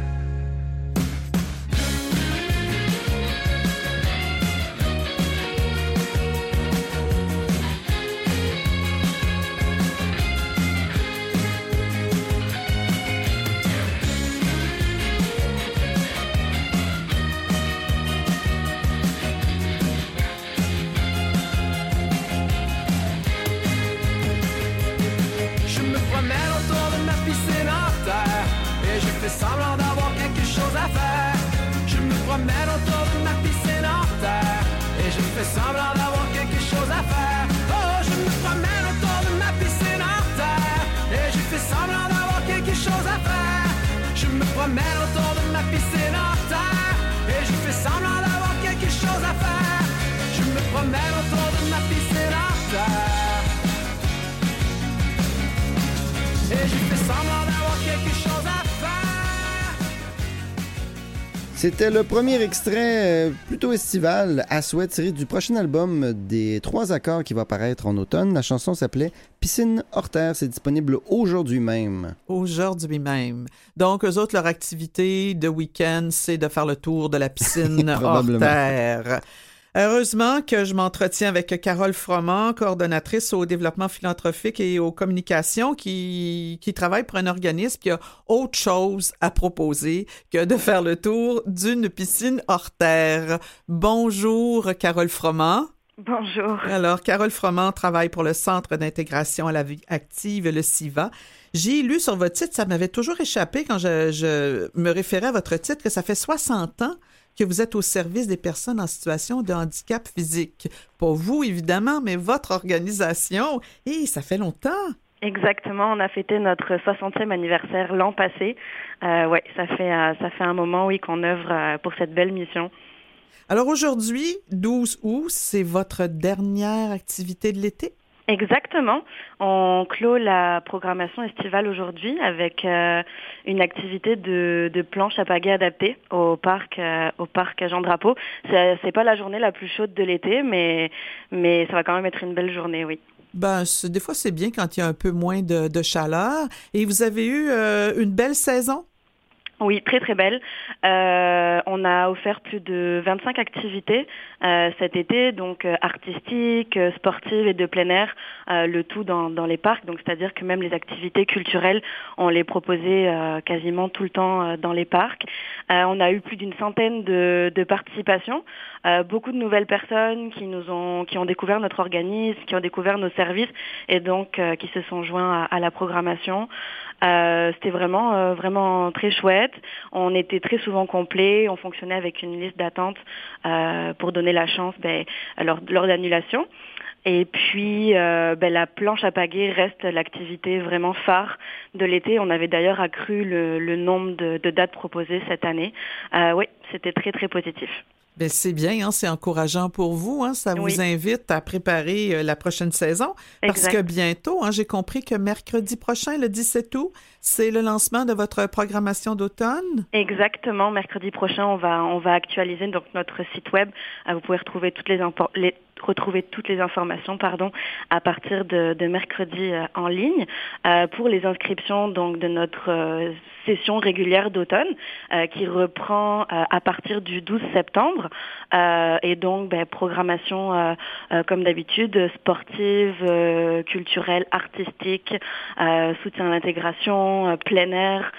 Speaker 8: Je me promène autour de ma piscine en terre et je fais semblant d'avoir quelque chose à faire. Je me promène promène autour de ma piscine en terre et je fais semblant d'avoir quelque chose à faire. Je me promène autour de ma piscine en terre et je fais semblant d'avoir quelque chose à faire.
Speaker 2: C'était le premier extrait euh, plutôt estival à souhait tiré du prochain album des Trois Accords qui va paraître en automne. La chanson s'appelait Piscine hors terre. C'est disponible aujourd'hui même.
Speaker 1: Aujourd'hui même. Donc, eux autres, leur activité de week-end, c'est de faire le tour de la piscine hors terre. Heureusement que je m'entretiens avec Carole Froment, coordonnatrice au développement philanthropique et aux communications, qui, qui travaille pour un organisme qui a autre chose à proposer que de faire le tour d'une piscine hors terre. Bonjour, Carole Froment.
Speaker 9: Bonjour.
Speaker 1: Alors, Carole Froment travaille pour le Centre d'intégration à la vie active, le C I V A. J'ai lu sur votre titre, ça m'avait toujours échappé quand je, je me référais à votre titre, que ça fait soixante ans que vous êtes au service des personnes en situation de handicap physique. Pas vous, évidemment, mais votre organisation. Et ça fait longtemps.
Speaker 9: Exactement, on a fêté notre soixantième anniversaire l'an passé. Euh, oui, ça fait, euh, ça fait un moment, oui, qu'on œuvre euh, pour cette belle mission.
Speaker 1: Alors aujourd'hui, douze août, c'est votre dernière activité de l'été?
Speaker 9: Exactement. On clôt la programmation estivale aujourd'hui avec euh, une activité de, de planche à pagaie adaptée au parc euh, au parc Jean Drapeau. C'est, c'est pas la journée la plus chaude de l'été, mais mais ça va quand même être une belle journée, oui.
Speaker 1: Ben, des fois c'est bien quand il y a un peu moins de, de chaleur. Et vous avez eu euh, une belle saison?
Speaker 9: Oui, très très belle. Euh, on a offert plus de vingt-cinq activités euh, cet été, donc euh, artistiques, euh, sportives et de plein air, euh, le tout dans, dans les parcs. Donc c'est-à-dire que même les activités culturelles, on les proposait euh, quasiment tout le temps euh, dans les parcs. Euh, on a eu plus d'une centaine de, de participations, euh, beaucoup de nouvelles personnes qui nous ont qui ont découvert notre organisme, qui ont découvert nos services et donc euh, qui se sont joints à, à la programmation. Euh, c'était vraiment euh, vraiment très chouette. On était très souvent complet. On fonctionnait avec une liste d'attente euh, pour donner la chance ben, lors, lors d'annulation. Et puis, euh, ben, la planche à pagaie reste l'activité vraiment phare de l'été. On avait d'ailleurs accru le, le nombre de, de dates proposées cette année. Euh, oui, c'était très très positif.
Speaker 1: Bien, c'est bien, hein, c'est encourageant pour vous. Hein, ça
Speaker 9: oui.
Speaker 1: vous invite à préparer euh, la prochaine saison. Parce
Speaker 9: exact.
Speaker 1: que bientôt, hein, j'ai compris que mercredi prochain, le dix-sept août, c'est le lancement de votre programmation d'automne.
Speaker 9: Exactement. Mercredi prochain, on va on va actualiser donc notre site web. Euh, vous pouvez retrouver toutes les, impo- les retrouver toutes les informations pardon à partir de, de mercredi euh, en ligne euh, pour les inscriptions donc de notre euh, session régulière d'automne euh, qui reprend euh, à partir du douze septembre euh, et donc ben, programmation euh, euh, comme d'habitude sportive, euh, culturelle, artistique, euh, soutien à l'intégration, euh, plein air,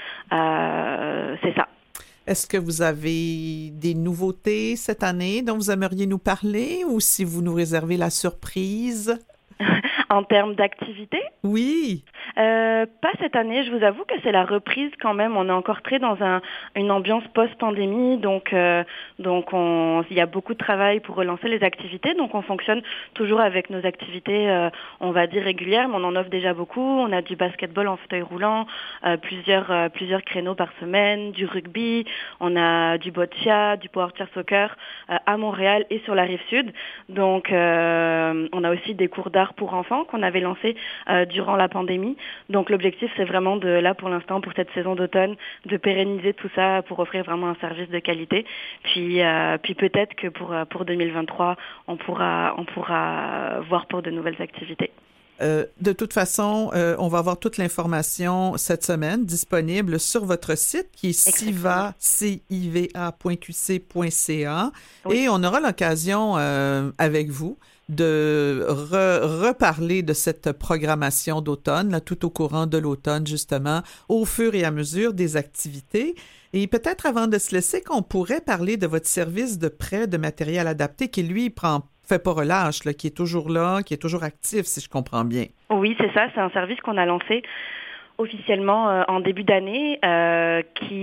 Speaker 9: euh, c'est ça.
Speaker 1: Est-ce que vous avez des nouveautés cette année dont vous aimeriez nous parler ou si vous nous réservez la surprise?
Speaker 9: En termes d'activité?
Speaker 1: Oui.
Speaker 9: Euh, pas cette année, je vous avoue que c'est la reprise quand même. On est encore très dans un, une ambiance post-pandémie, donc euh, donc on, il y a beaucoup de travail pour relancer les activités. Donc on fonctionne toujours avec nos activités, euh, on va dire régulières, mais on en offre déjà beaucoup. On a du basketball en fauteuil roulant, euh, plusieurs euh, plusieurs créneaux par semaine, du rugby, on a du boccia, du power chair soccer euh, à Montréal et sur la rive sud. Donc euh, on a aussi des cours d'art pour enfants qu'on avait lancés euh, durant la pandémie. Donc l'objectif, c'est vraiment de, là pour l'instant, pour cette saison d'automne, de pérenniser tout ça pour offrir vraiment un service de qualité. Puis, euh, puis peut-être que pour, pour deux mille vingt-trois, on pourra, on pourra voir pour de nouvelles activités.
Speaker 1: Euh, de toute façon, euh, on va avoir toute l'information cette semaine disponible sur votre site qui est civa point q c point c a oui. Et on aura l'occasion euh, avec vous de re- reparler de cette programmation d'automne, là, tout au courant de l'automne, justement, au fur et à mesure des activités. Et peut-être avant de se laisser, qu'on pourrait parler de votre service de prêt de matériel adapté qui, lui, prend fait pas relâche, là, qui est toujours là, qui est toujours actif, si je comprends bien.
Speaker 9: Oui, c'est ça. C'est un service qu'on a lancé officiellement euh, en début d'année, euh,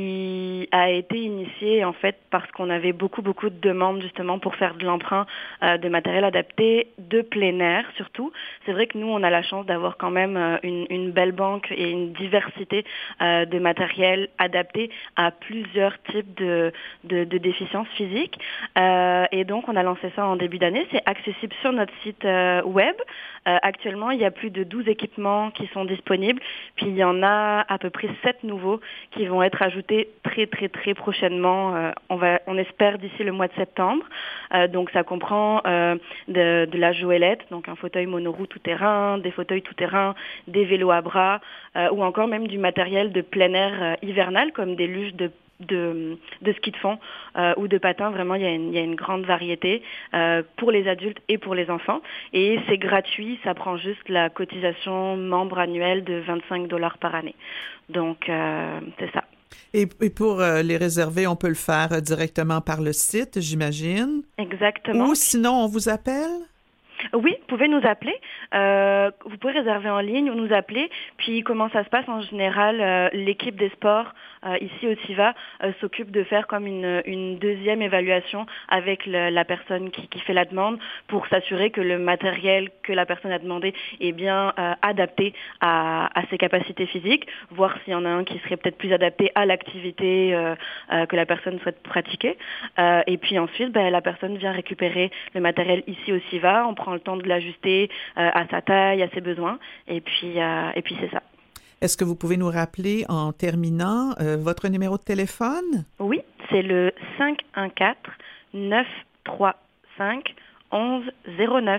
Speaker 9: qui a été initié en fait parce qu'on avait beaucoup beaucoup de demandes justement pour faire de l'emprunt euh, de matériel adapté de plein air surtout. C'est vrai que nous on a la chance d'avoir quand même euh, une, une belle banque et une diversité euh, de matériel adapté à plusieurs types de, de, de déficiences physiques. Euh, et donc on a lancé ça en début d'année. C'est accessible sur notre site euh, web. Euh, actuellement, il y a plus de douze équipements qui sont disponibles, puis il y en a à peu près sept nouveaux qui vont être ajoutés très très très prochainement. Euh, on va, on espère d'ici le mois de septembre. Euh, donc ça comprend euh, de, de la joëlette, donc un fauteuil monoroue tout-terrain, des fauteuils tout-terrain, des vélos à bras, euh, ou encore même du matériel de plein air euh, hivernal comme des luges de de, de ski de fond euh, ou de patins. Vraiment, il y a une, il y a une grande variété euh, pour les adultes et pour les enfants. Et c'est gratuit, ça prend juste la cotisation membre annuelle de vingt-cinq dollars par année. Donc, euh, c'est ça.
Speaker 1: Et, et pour euh, les réserver, on peut le faire euh, directement par le site, j'imagine?
Speaker 9: Exactement.
Speaker 1: Ou sinon, on vous appelle?
Speaker 9: Oui, vous pouvez nous appeler. Euh, vous pouvez réserver en ligne ou nous appeler. Puis comment ça se passe en général, euh, l'équipe des sports euh, ici au Tiva euh, s'occupe de faire comme une, une deuxième évaluation avec le, la personne qui, qui fait la demande pour s'assurer que le matériel que la personne a demandé est bien euh, adapté à, à ses capacités physiques, voir s'il y en a un qui serait peut-être plus adapté à l'activité euh, euh, que la personne souhaite pratiquer. Euh, et puis ensuite, ben, la personne vient récupérer le matériel ici au Tiva. On prend le temps de l'ajuster euh, à sa taille, à ses besoins, et puis, euh, et puis c'est ça.
Speaker 1: Est-ce que vous pouvez nous rappeler en terminant euh, votre numéro de téléphone?
Speaker 9: Oui, c'est le cinq un quatre neuf trois cinq onze zéro neuf.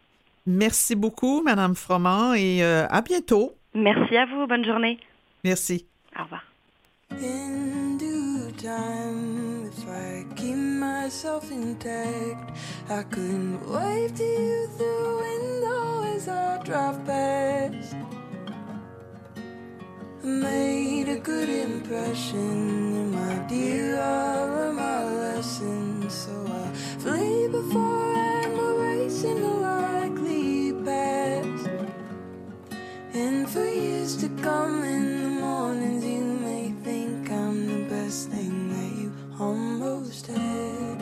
Speaker 1: Merci beaucoup, Madame Froment, et euh, à bientôt.
Speaker 9: Merci à vous, bonne journée.
Speaker 1: Merci.
Speaker 9: Au revoir.
Speaker 8: In due time, if I keep myself intact, I couldn't wave to you through the window as I drive past. I made a good impression, and my dear, I learned my lesson. So I flee before I'm erasing the likely past. And for years to come, in the mornings you may think I'm the best thing that you almost had.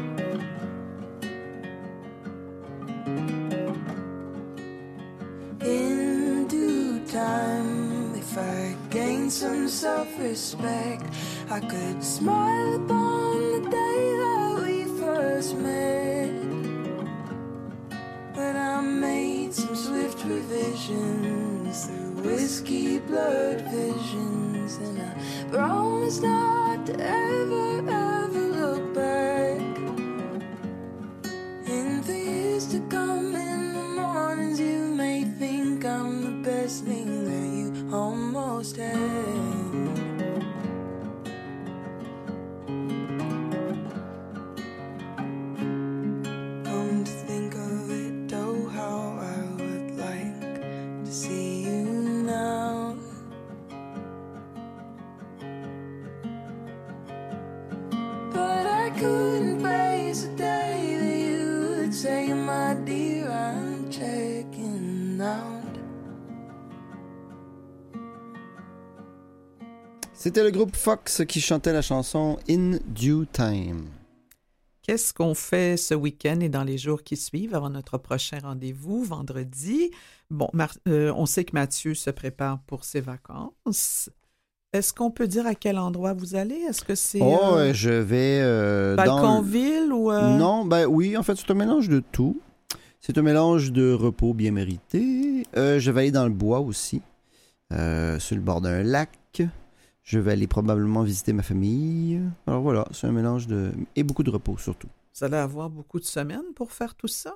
Speaker 8: In due time, if I gain some self-respect, I could smile upon the day that we first met. But I made some swift revisions through whiskey blurred visions, and I promise not to ever, ever look back. In the years to come, in the mornings you may think I'm the best thing that you almost had.
Speaker 2: C'était le groupe Fox qui chantait la chanson In Due Time.
Speaker 1: Qu'est-ce qu'on fait ce week-end et dans les jours qui suivent avant notre prochain rendez-vous, vendredi? Bon, Mar- euh, on sait que Mathieu se prépare pour ses vacances. Est-ce qu'on peut dire à quel endroit vous allez? Est-ce que c'est...
Speaker 2: Oh,
Speaker 1: euh,
Speaker 2: je vais... Euh,
Speaker 1: Balconville
Speaker 2: dans...
Speaker 1: ou... Euh...
Speaker 2: Non, ben oui, en fait, c'est un mélange de tout. C'est un mélange de repos bien mérité. Euh, je vais aller dans le bois aussi, euh, sur le bord d'un lac. Je vais aller probablement visiter ma famille. Alors voilà, c'est un mélange de... Et beaucoup de repos, surtout.
Speaker 1: Vous allez avoir beaucoup de semaines pour faire tout ça?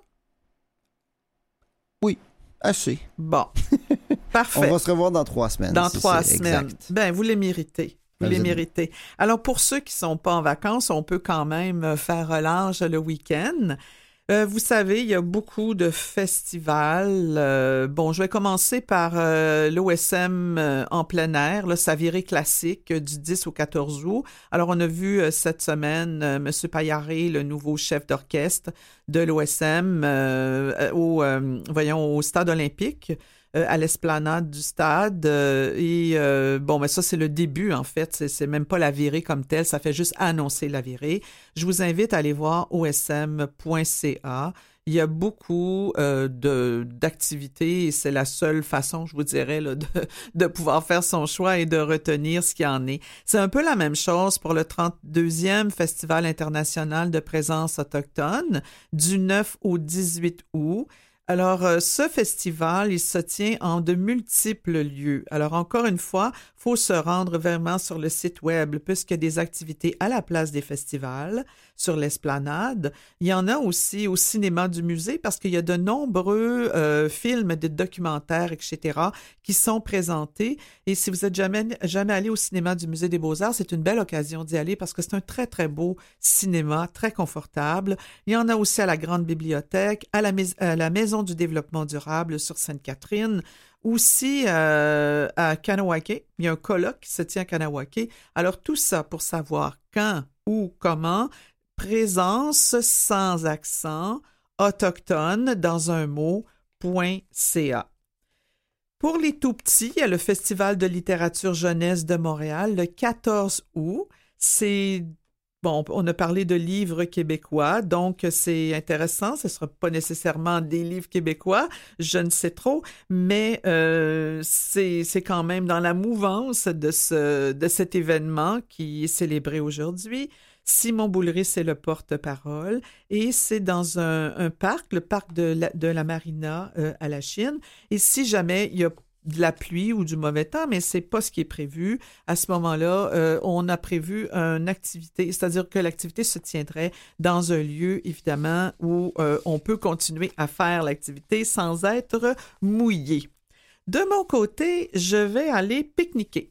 Speaker 2: Oui, assez.
Speaker 1: Bon, parfait.
Speaker 2: On va se revoir dans trois semaines.
Speaker 1: Dans
Speaker 2: si
Speaker 1: trois
Speaker 2: c'est
Speaker 1: semaines.
Speaker 2: exact.
Speaker 1: Ben, vous les méritez. Vous
Speaker 2: Ben,
Speaker 1: les
Speaker 2: vous êtes-
Speaker 1: méritez. Alors, pour ceux qui ne sont pas en vacances, on peut quand même faire relâche le week-end. Euh, vous savez, il y a beaucoup de festivals. Euh, bon, je vais commencer par euh, l'O S M euh, en plein air, là, sa virée classique euh, du dix au quatorze août. Alors, on a vu euh, cette semaine euh, M. Payaré, le nouveau chef d'orchestre de l'O S M, euh, au, euh, voyons, au Stade olympique. euh, à l'esplanade du stade. Euh, et euh, bon, mais ça, c'est le début, en fait. C'est, c'est même pas la virée comme telle. Ça fait juste annoncer la virée. Je vous invite à aller voir o s m point c a. Il y a beaucoup euh, de, d'activités et c'est la seule façon, je vous dirais, là, de, de pouvoir faire son choix et de retenir ce qu'il y en est. C'est un peu la même chose pour le trente-deuxième Festival international de présence autochtone du neuf au dix-huit août. Alors, euh, ce festival, il se tient en de multiples lieux. Alors, encore une fois, il faut se rendre vraiment sur le site web puisqu'il y a des activités à la place des festivals, sur l'esplanade. Il y en a aussi au cinéma du musée parce qu'il y a de nombreux euh, films, de documentaires, et cetera qui sont présentés. Et si vous n'êtes jamais, jamais allé au cinéma du musée des Beaux-Arts, c'est une belle occasion d'y aller parce que c'est un très, très beau cinéma, très confortable. Il y en a aussi à la Grande Bibliothèque, à la, mais- à la Maison du développement durable sur Sainte-Catherine, aussi euh, à Kanawake. Il y a un colloque qui se tient à Kanawake. Alors, tout ça pour savoir quand, où, comment, présence sans accent, autochtone dans un mot, .ca. Pour les tout-petits, il y a le Festival de littérature jeunesse de Montréal le quatorze août. C'est Bon, on a parlé de livres québécois, donc c'est intéressant. Ce ne sera pas nécessairement des livres québécois, je ne sais trop, mais euh, c'est, c'est quand même dans la mouvance de, ce, de cet événement qui est célébré aujourd'hui. Simon Boulris est le porte-parole et c'est dans un, un parc, le parc de la, de la Marina euh, à la Chine. Et si jamais il y a de la pluie ou du mauvais temps, mais c'est pas ce qui est prévu. À ce moment-là, euh, on a prévu une activité, c'est-à-dire que l'activité se tiendrait dans un lieu, évidemment, où euh, on peut continuer à faire l'activité sans être mouillé. De mon côté, je vais aller pique-niquer.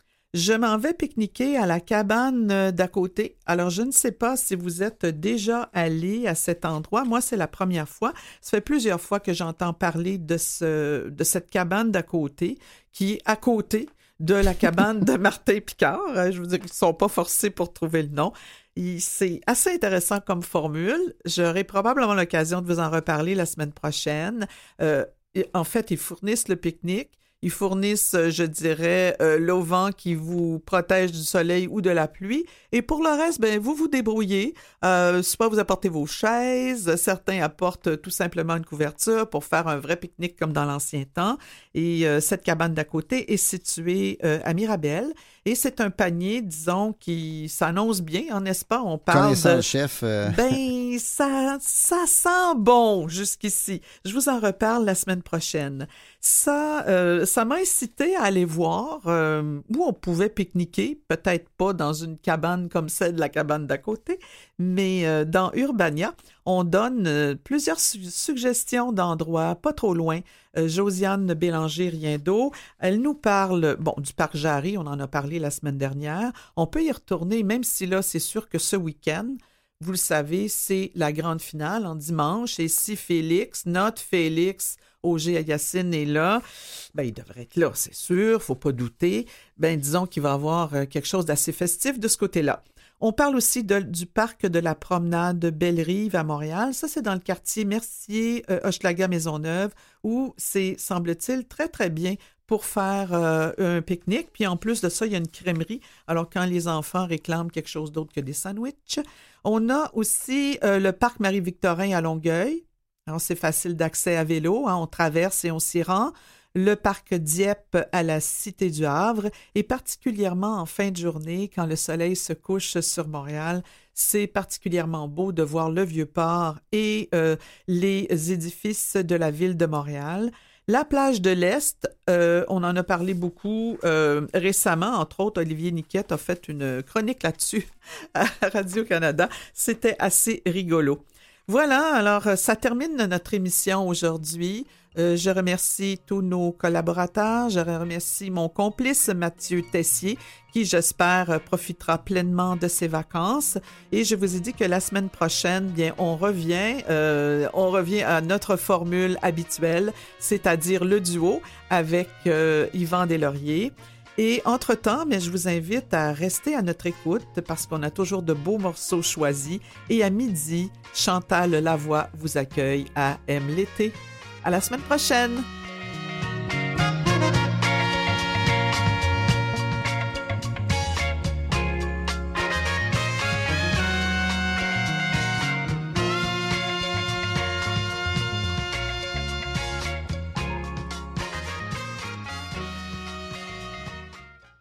Speaker 1: Je m'en vais pique-niquer à la cabane d'à côté. Alors, je ne sais pas si vous êtes déjà allé à cet endroit. Moi, c'est la première fois. Ça fait plusieurs fois que j'entends parler de, ce, de cette cabane d'à côté, qui est à côté de la cabane de Martin Picard. Je veux dire qu'ils ne sont pas forcés pour trouver le nom. Et c'est assez intéressant comme formule. J'aurai probablement l'occasion de vous en reparler la semaine prochaine. Euh, en fait, ils fournissent le pique-nique. Ils fournissent, je dirais, euh, l'auvent qui vous protège du soleil ou de la pluie. Et pour le reste, ben vous vous débrouillez. Euh, soit vous apportez vos chaises, certains apportent tout simplement une couverture pour faire un vrai pique-nique comme dans l'ancien temps. Et euh, cette cabane d'à côté est située euh, à Mirabel. Et c'est un panier, disons, qui s'annonce bien, hein, n'est-ce pas? On parle
Speaker 2: Connaissant
Speaker 1: de...
Speaker 2: le chef. Euh...
Speaker 1: Ben, ça, ça sent bon jusqu'ici. Je vous en reparle la semaine prochaine. Ça, euh, ça m'a incité à aller voir euh, où on pouvait pique-niquer, peut-être pas dans une cabane comme celle de la cabane d'à côté, mais euh, dans Urbania, on donne euh, plusieurs su- suggestions d'endroits pas trop loin. Euh, Josiane Bélanger, rien d'eau, elle nous parle, bon, du parc Jarry, on en a parlé la semaine dernière. On peut y retourner, même si là, c'est sûr que ce week-end, vous le savez, c'est la grande finale en dimanche. Et si Félix, notre Félix Auger-Aliassime est là, ben il devrait être là, c'est sûr, faut pas douter. Ben disons qu'il va y avoir euh, quelque chose d'assez festif de ce côté-là. On parle aussi de, du parc de la promenade Belle-Rive à Montréal. Ça, c'est dans le quartier Mercier, euh, Hochelaga, Maisonneuve, où c'est, semble-t-il, très, très bien pour faire euh, un pique-nique. Puis en plus de ça, il y a une crèmerie. Alors, quand les enfants réclament quelque chose d'autre que des sandwichs. On a aussi euh, le parc Marie-Victorin à Longueuil. Alors, c'est facile d'accès à vélo. Hein, on traverse et on s'y rend. Le parc Dieppe à la Cité du Havre et particulièrement en fin de journée, quand le soleil se couche sur Montréal, c'est particulièrement beau de voir le Vieux-Port et euh, les édifices de la ville de Montréal. La plage de l'Est, euh, on en a parlé beaucoup euh, récemment, entre autres, Olivier Niquette a fait une chronique là-dessus à Radio-Canada. C'était assez rigolo. Voilà, alors ça termine notre émission aujourd'hui. Euh, je remercie tous nos collaborateurs. Je remercie mon complice Mathieu Tessier qui, j'espère, profitera pleinement de ses vacances. Et je vous ai dit que la semaine prochaine, bien, on revient, euh, on revient à notre formule habituelle, c'est-à-dire le duo avec euh, Yvan Deslauriers. Et entre-temps, mais je vous invite à rester à notre écoute parce qu'on a toujours de beaux morceaux choisis. Et à midi, Chantal Lavoie vous accueille à Aime l'été. À la semaine prochaine!